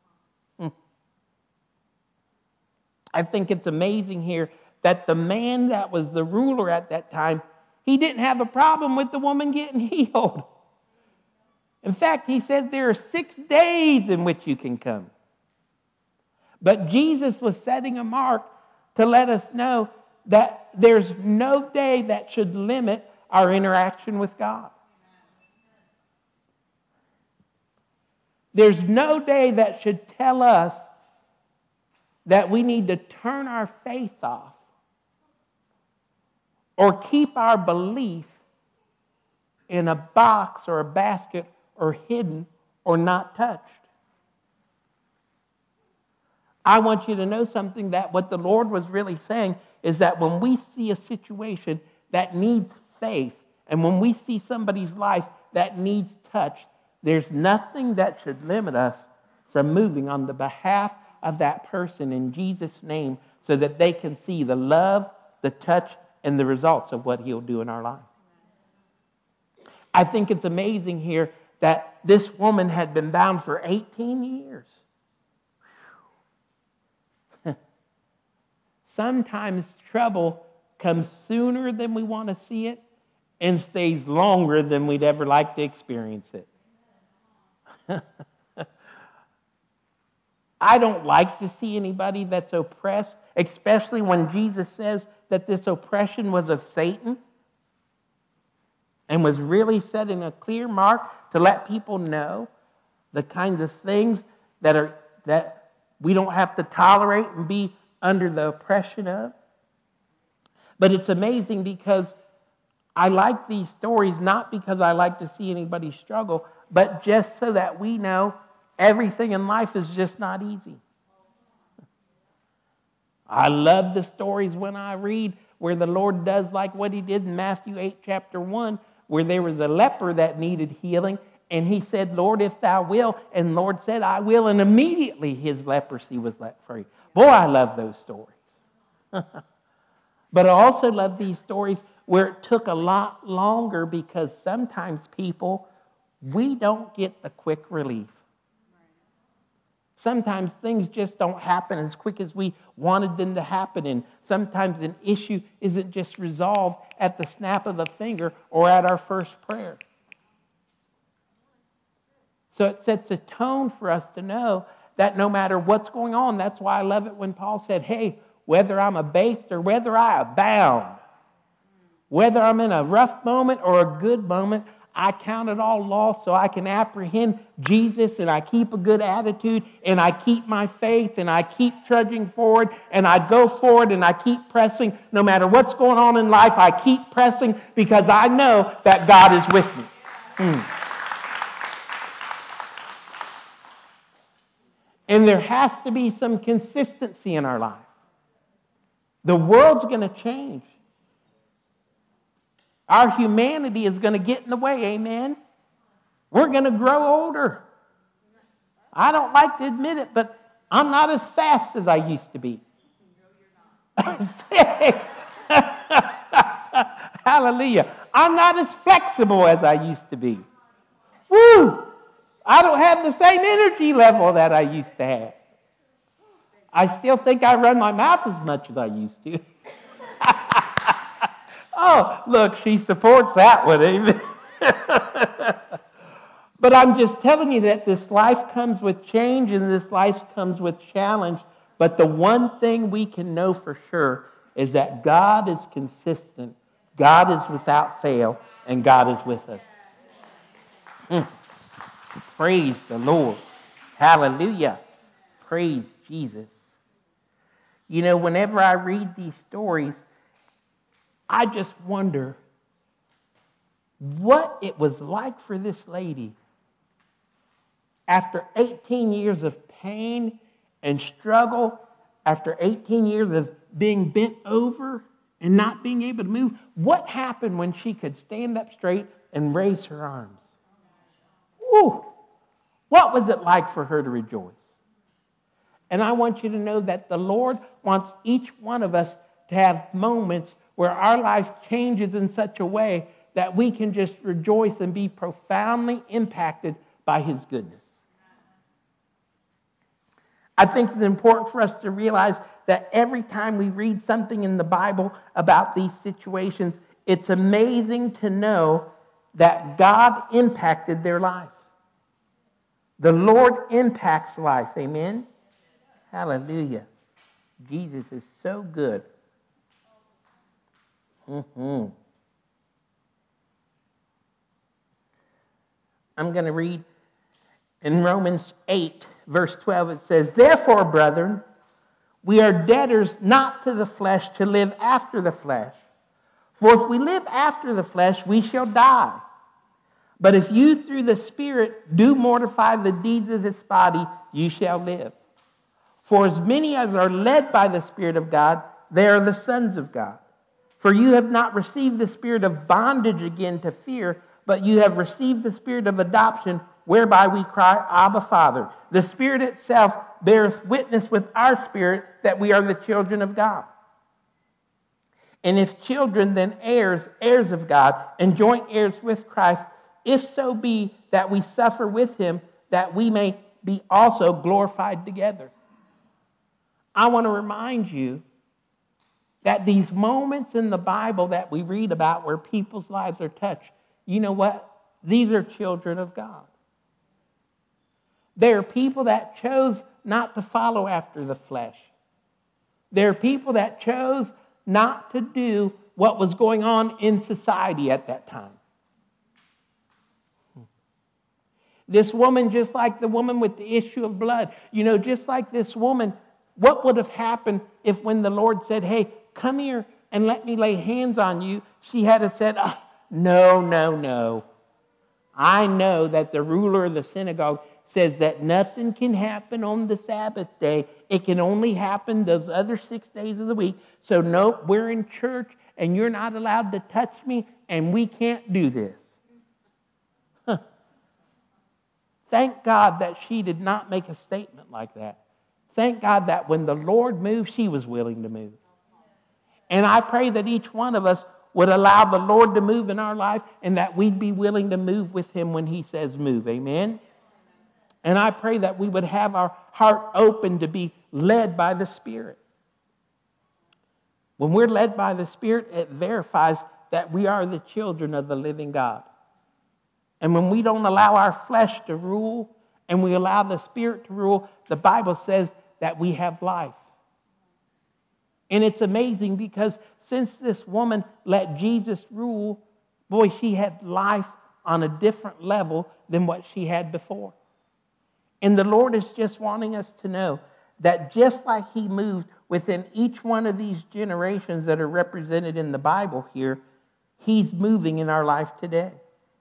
I think it's amazing here that the man that was the ruler at that time, he didn't have a problem with the woman getting healed. In fact, he said there are 6 days in which you can come. But Jesus was setting a mark to let us know that there's no day that should limit our interaction with God. There's no day that should tell us that we need to turn our faith off or keep our belief in a box or a basket or hidden or not touched. I want you to know something, that what the Lord was really saying is that when we see a situation that needs faith, and when we see somebody's life that needs touch, there's nothing that should limit us from moving on the behalf of that person in Jesus' name so that they can see the love, the touch, and the results of what he'll do in our life. I think it's amazing here that this woman had been bound for 18 years. Sometimes trouble comes sooner than we want to see it and stays longer than we'd ever like to experience it. I don't like to see anybody that's oppressed, especially when Jesus says that this oppression was of Satan and was really setting a clear mark to let people know the kinds of things that we don't have to tolerate and be under the oppression of. But it's amazing because I like these stories not because I like to see anybody struggle, but just so that we know everything in life is just not easy. I love the stories when I read where the Lord does like what he did in Matthew 8, chapter 1, where there was a leper that needed healing, and he said, Lord, if thou will, and the Lord said, I will, and immediately his leprosy was let free. Boy, I love those stories. But I also love these stories where it took a lot longer because sometimes people, we don't get the quick relief. Sometimes things just don't happen as quick as we wanted them to happen, and sometimes an issue isn't just resolved at the snap of a finger or at our first prayer. So it sets a tone for us to know that no matter what's going on, that's why I love it when Paul said, hey, whether I'm abased or whether I abound, whether I'm in a rough moment or a good moment, I count it all loss so I can apprehend Jesus, and I keep a good attitude, and I keep my faith, and I keep trudging forward, and I go forward, and I keep pressing. No matter what's going on in life, I keep pressing because I know that God is with me. And there has to be some consistency in our life. The world's going to change. Our humanity is going to get in the way, amen? We're going to grow older. I don't like to admit it, but I'm not as fast as I used to be. Hallelujah. I'm not as flexible as I used to be. Woo! I don't have the same energy level that I used to have. I still think I run my mouth as much as I used to. Oh, look, she supports that one, amen. But I'm just telling you that this life comes with change and this life comes with challenge. But the one thing we can know for sure is that God is consistent, God is without fail, and God is with us. Praise the Lord. Hallelujah. Praise Jesus. You know, whenever I read these stories, I just wonder what it was like for this lady after 18 years of pain and struggle, after 18 years of being bent over and not being able to move. What happened when she could stand up straight and raise her arms? Woo! What was it like for her to rejoice? And I want you to know that the Lord wants each one of us to have moments where our life changes in such a way that we can just rejoice and be profoundly impacted by His goodness. I think it's important for us to realize that every time we read something in the Bible about these situations, it's amazing to know that God impacted their life. The Lord impacts life. Amen? Hallelujah. Jesus is so good. I'm going to read in Romans 8, verse 12. It says, "Therefore, brethren, we are debtors not to the flesh to live after the flesh. For if we live after the flesh, we shall die. But if you through the Spirit do mortify the deeds of this body, you shall live. For as many as are led by the Spirit of God, they are the sons of God. For you have not received the spirit of bondage again to fear, but you have received the spirit of adoption, whereby we cry, Abba, Father. The Spirit itself beareth witness with our spirit that we are the children of God. And if children, then heirs, heirs of God, and joint heirs with Christ, if so be that we suffer with Him, that we may be also glorified together." I want to remind you that these moments in the Bible that we read about where people's lives are touched, you know what? These are children of God. They are people that chose not to follow after the flesh. There are people that chose not to do what was going on in society at that time. This woman, just like the woman with the issue of blood, just like this woman, what would have happened if when the Lord said, "Hey, come here and let me lay hands on you," she had to said, no. I know that the ruler of the synagogue says that nothing can happen on the Sabbath day. It can only happen those other 6 days of the week. So no, we're in church and you're not allowed to touch me and we can't do this. Thank God that she did not make a statement like that. Thank God that when the Lord moved, she was willing to move. And I pray that each one of us would allow the Lord to move in our life and that we'd be willing to move with Him when He says move. Amen? And I pray that we would have our heart open to be led by the Spirit. When we're led by the Spirit, it verifies that we are the children of the living God. And when we don't allow our flesh to rule and we allow the Spirit to rule, the Bible says that we have life. And it's amazing because since this woman let Jesus rule, boy, she had life on a different level than what she had before. And the Lord is just wanting us to know that just like He moved within each one of these generations that are represented in the Bible here, He's moving in our life today.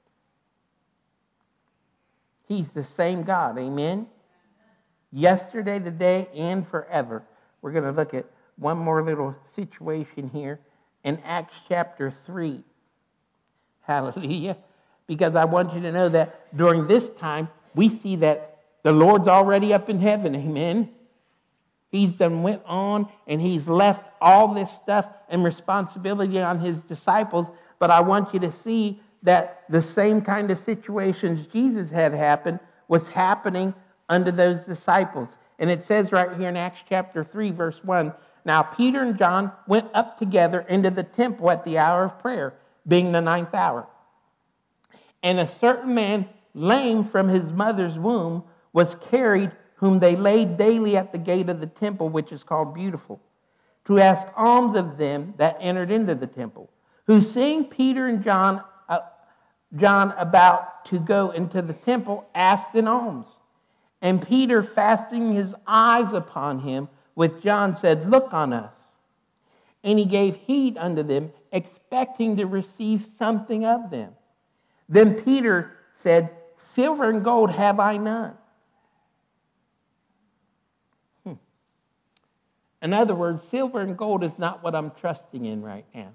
He's the same God, amen? Yesterday, today, and forever. We're going to look at one more little situation here in Acts chapter 3. Hallelujah. Because I want you to know that during this time, we see that the Lord's already up in heaven, amen? He's done went on and He's left all this stuff and responsibility on His disciples. But I want you to see that the same kind of situations Jesus had happen was happening under those disciples. And it says right here in Acts chapter 3, verse 1, "Now Peter and John went up together into the temple at the hour of prayer, being the 9th hour. And a certain man, lame from his mother's womb, was carried, whom they laid daily at the gate of the temple, which is called Beautiful, to ask alms of them that entered into the temple, who seeing Peter and John about to go into the temple, asked an alms. And Peter, fastening his eyes upon him with John, said, Look on us. And he gave heed unto them, expecting to receive something of them. Then Peter said, "Silver and gold have I none." In other words, silver and gold is not what I'm trusting in right now.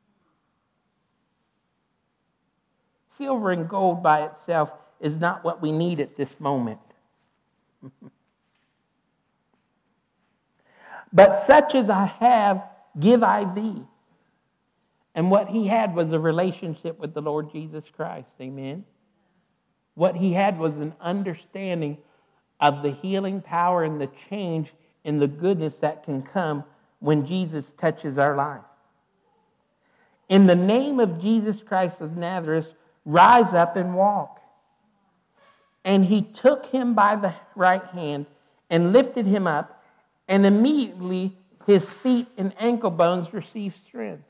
Silver and gold by itself is not what we need at this moment. But such as I have, give I thee. And what he had was a relationship with the Lord Jesus Christ. Amen. What he had was an understanding of the healing power and the change in the goodness that can come when Jesus touches our life. In the name of Jesus Christ of Nazareth, rise up and walk. And he took him by the right hand and lifted him up, and immediately his feet and ankle bones received strength.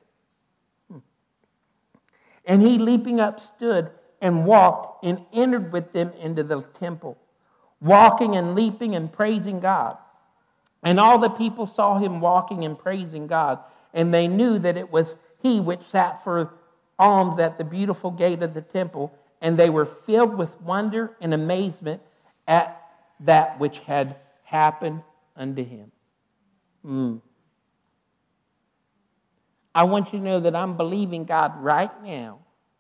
And he, leaping up, stood and walked and entered with them into the temple, walking and leaping and praising God. And all the people saw him walking and praising God, and they knew that it was he which sat for alms at the beautiful gate of the temple, and they were filled with wonder and amazement at that which had happened unto him. I want you to know that I'm believing God right now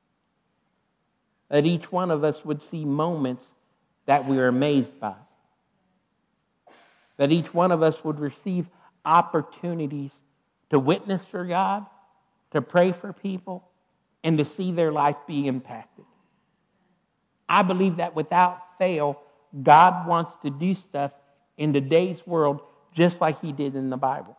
that each one of us would see moments that we are amazed by. That each one of us would receive opportunities to witness for God, to pray for people, and to see their life be impacted. I believe that without fail, God wants to do stuff in today's world just like he did in the Bible.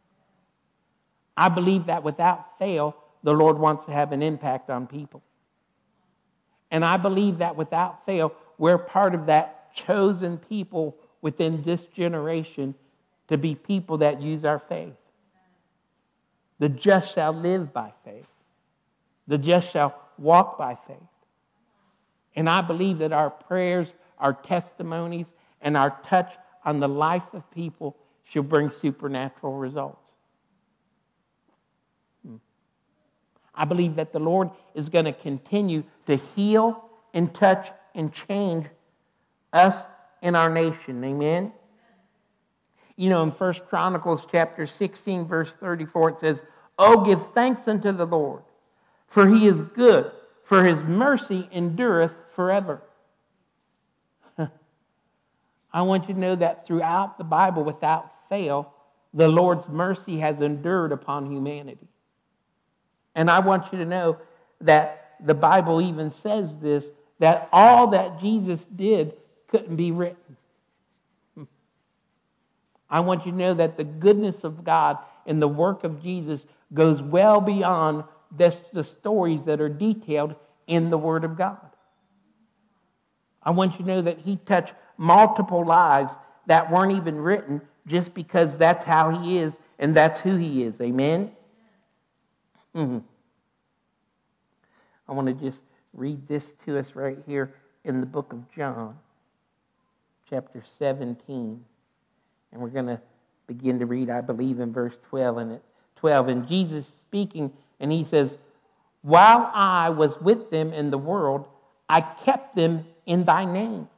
I believe that without fail, the Lord wants to have an impact on people. And I believe that without fail, we're part of that chosen people within this generation to be people that use our faith. The just shall live by faith. The just shall walk by faith. And I believe that our prayers, our testimonies, and our touch on the life of people shall bring supernatural results. I believe that the Lord is going to continue to heal and touch and change us in our nation. Amen? You know, in 1 Chronicles chapter 16, verse 34, it says, "Oh, give thanks unto the Lord, for he is good, for his mercy endureth forever." I want you to know that throughout the Bible, without fail, the Lord's mercy has endured upon humanity. And I want you to know that the Bible even says this, that all that Jesus did couldn't be written. I want you to know that the goodness of God and the work of Jesus goes well beyond the stories that are detailed in the Word of God. I want you to know that he touched multiple lives that weren't even written just because that's how he is and that's who he is. Amen? I want to just read this to us right here in the book of John, chapter 17. And we're going to begin to read, I believe, in verse 12. And Jesus speaking, and he says, "While I was with them in the world, I kept them in thy name.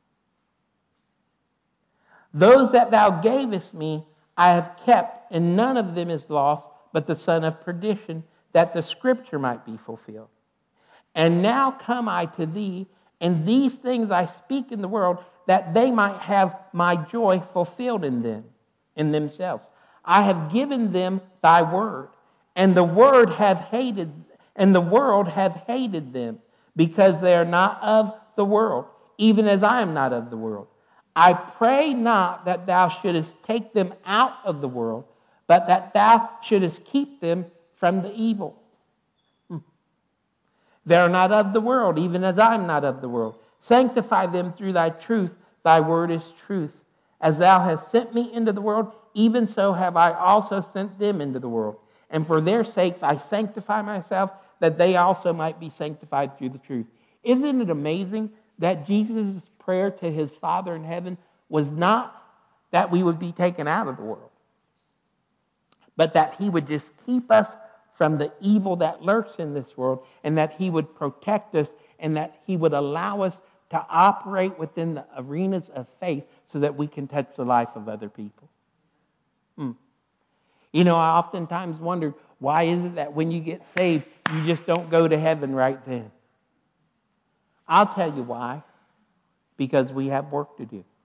Those that thou gavest me, I have kept, and none of them is lost, but the son of perdition, that the scripture might be fulfilled. And now come I to thee, and these things I speak in the world, that they might have my joy fulfilled in them, in themselves. I have given them thy word, and the world hath hated them, because they are not of the world, even as I am not of the world. I pray not that thou shouldest take them out of the world, but that thou shouldest keep them from the evil. They are not of the world, even as I am not of the world. Sanctify them through thy truth. Thy word is truth. As thou hast sent me into the world, even so have I also sent them into the world. And for their sakes I sanctify myself, that they also might be sanctified through the truth." Isn't it amazing that Jesus' prayer to his Father in heaven was not that we would be taken out of the world, but that he would just keep us from the evil that lurks in this world, and that He would protect us, and that He would allow us to operate within the arenas of faith so that we can touch the life of other people. You know, I oftentimes wondered, why is it that when you get saved, you just don't go to heaven right then? I'll tell you why. Because we have work to do.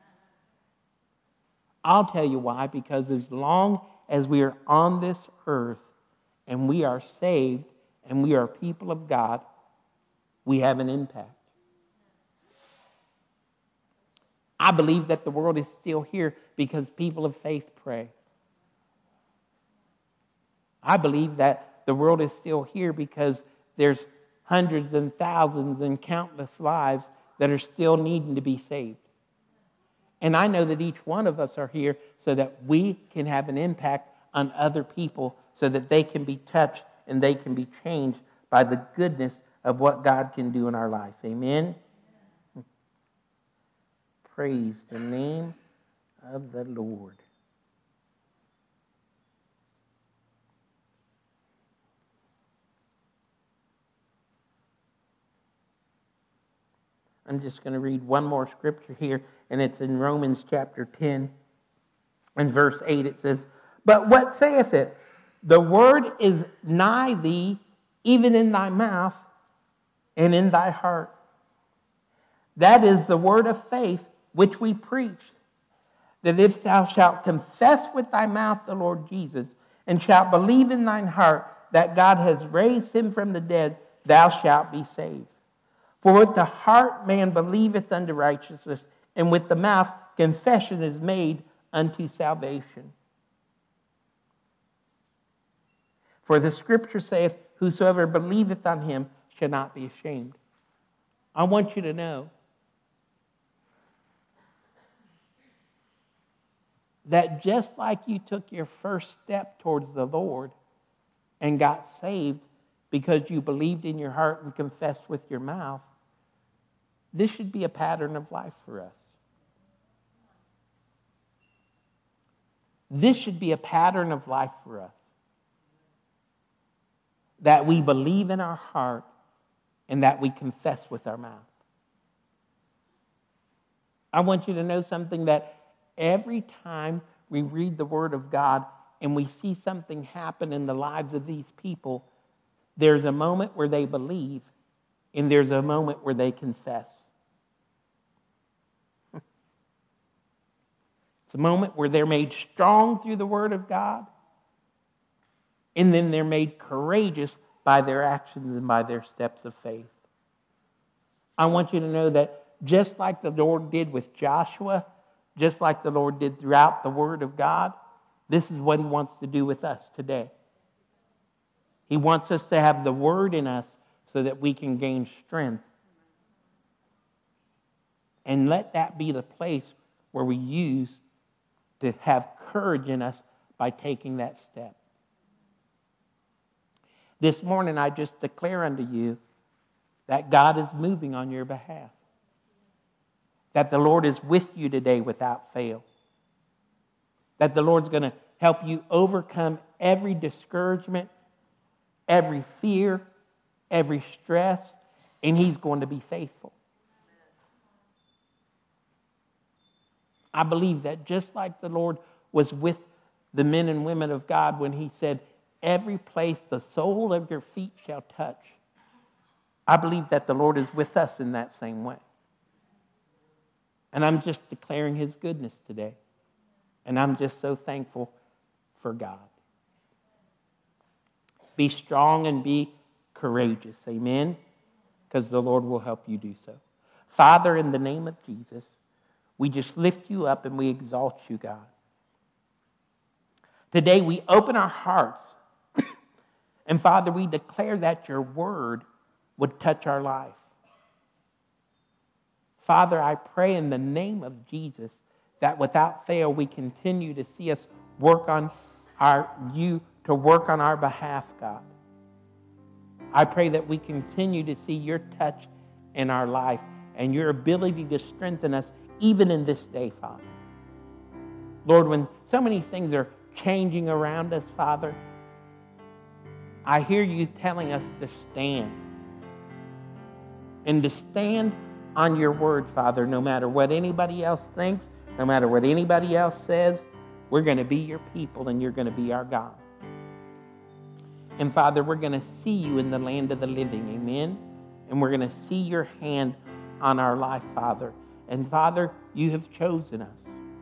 I'll tell you why. Because as long as we are on this earth and we are saved and we are people of God, we have an impact. I believe that the world is still here because people of faith pray. I believe that the world is still here because there's hundreds and thousands and countless lives that are still needing to be saved. And I know that each one of us are here so that we can have an impact on other people so that they can be touched and they can be changed by the goodness of what God can do in our life. Amen? Praise the name of the Lord. I'm just going to read one more scripture here, and it's in Romans chapter 10 and verse 8. It says, "But what saith it? The word is nigh thee, even in thy mouth and in thy heart. That is the word of faith which we preach, that if thou shalt confess with thy mouth the Lord Jesus, and shalt believe in thine heart that God has raised him from the dead, thou shalt be saved. For with the heart man believeth unto righteousness, and with the mouth confession is made unto salvation. For the scripture saith, whosoever believeth on him shall not be ashamed." I want you to know that just like you took your first step towards the Lord and got saved because you believed in your heart and confessed with your mouth, this should be a pattern of life for us. This should be a pattern of life for us. That we believe in our heart and that we confess with our mouth. I want you to know something, that every time we read the Word of God and we see something happen in the lives of these people, there's a moment where they believe and there's a moment where they confess. It's a moment where they're made strong through the Word of God, and then they're made courageous by their actions and by their steps of faith. I want you to know that just like the Lord did with Joshua, just like the Lord did throughout the Word of God, this is what He wants to do with us today. He wants us to have the Word in us so that we can gain strength. And let that be the place where we use to have courage in us by taking that step. This morning, I just declare unto you that God is moving on your behalf. That the Lord is with you today without fail. That the Lord's going to help you overcome every discouragement, every fear, every stress, and He's going to be faithful. I believe that just like the Lord was with the men and women of God when He said, every place the sole of your feet shall touch, I believe that the Lord is with us in that same way. And I'm just declaring His goodness today. And I'm just so thankful for God. Be strong and be courageous. Amen? Because the Lord will help you do so. Father, in the name of Jesus, we just lift you up and we exalt you, God. Today we open our hearts. And Father, we declare that your word would touch our life. Father, I pray in the name of Jesus that without fail we continue to see us work on to work on our behalf, God. I pray that we continue to see your touch in our life and your ability to strengthen us even in this day, Father. Lord, when so many things are changing around us, Father, I hear you telling us to stand. And to stand on your word, Father, no matter what anybody else thinks, no matter what anybody else says, we're going to be your people and you're going to be our God. And Father, we're going to see you in the land of the living, amen? And we're going to see your hand on our life, Father. And Father, you have chosen us.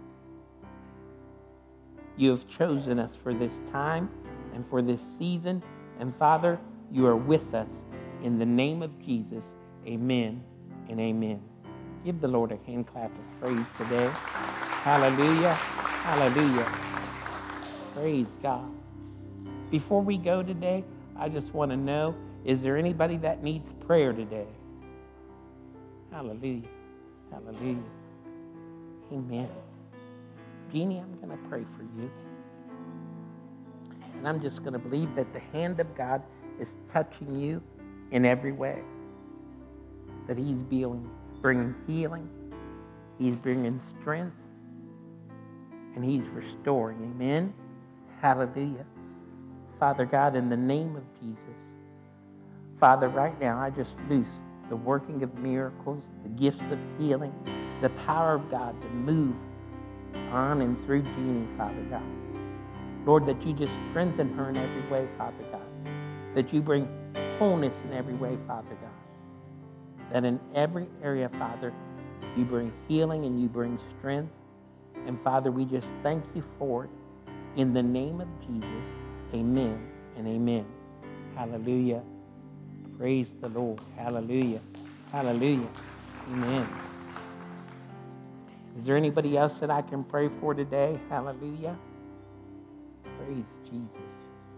You have chosen us for this time and for this season. And Father, you are with us. In the name of Jesus, amen and amen. Give the Lord a hand clap of praise today. Hallelujah. Hallelujah. Praise God. Before we go today, I just want to know, is there anybody that needs prayer today? Hallelujah. Hallelujah. Amen. Jeannie, I'm going to pray for you. And I'm just going to believe that the hand of God is touching you in every way. That he's bringing healing. He's bringing strength. And he's restoring. Amen. Hallelujah. Father God, in the name of Jesus. Father, right now I just loose the working of miracles, the gifts of healing, the power of God to move on and through Jeannie, Father God. Lord, that you just strengthen her in every way, Father God. That you bring wholeness in every way, Father God. That in every area, Father, you bring healing and you bring strength. And Father, we just thank you for it. In the name of Jesus, amen and amen. Hallelujah. Praise the Lord. Hallelujah. Hallelujah. Amen. Is there anybody else that I can pray for today? Hallelujah. Praise Jesus.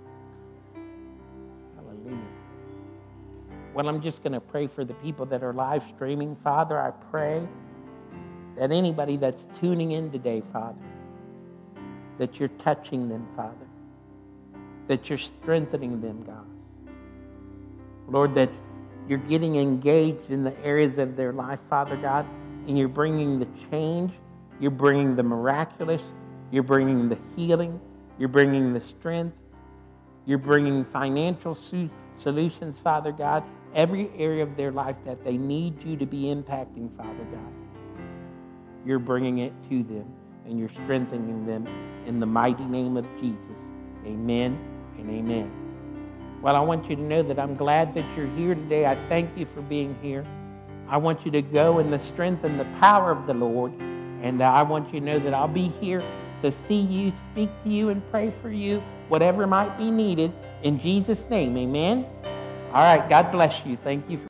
Hallelujah. Well, I'm just going to pray for the people that are live streaming. Father, I pray that anybody that's tuning in today, Father, that you're touching them, Father, that you're strengthening them, God. Lord, that you're getting engaged in the areas of their life, Father God, and you're bringing the change, you're bringing the miraculous, you're bringing the healing, you're bringing the strength, you're bringing financial solutions, Father God, every area of their life that they need you to be impacting, Father God. You're bringing it to them, and you're strengthening them in the mighty name of Jesus. Amen and amen. Well, I want you to know that I'm glad that you're here today. I thank you for being here. I want you to go in the strength and the power of the Lord. And I want you to know that I'll be here to see you, speak to you, and pray for you, whatever might be needed. In Jesus' name, amen. All right, God bless you. Thank you for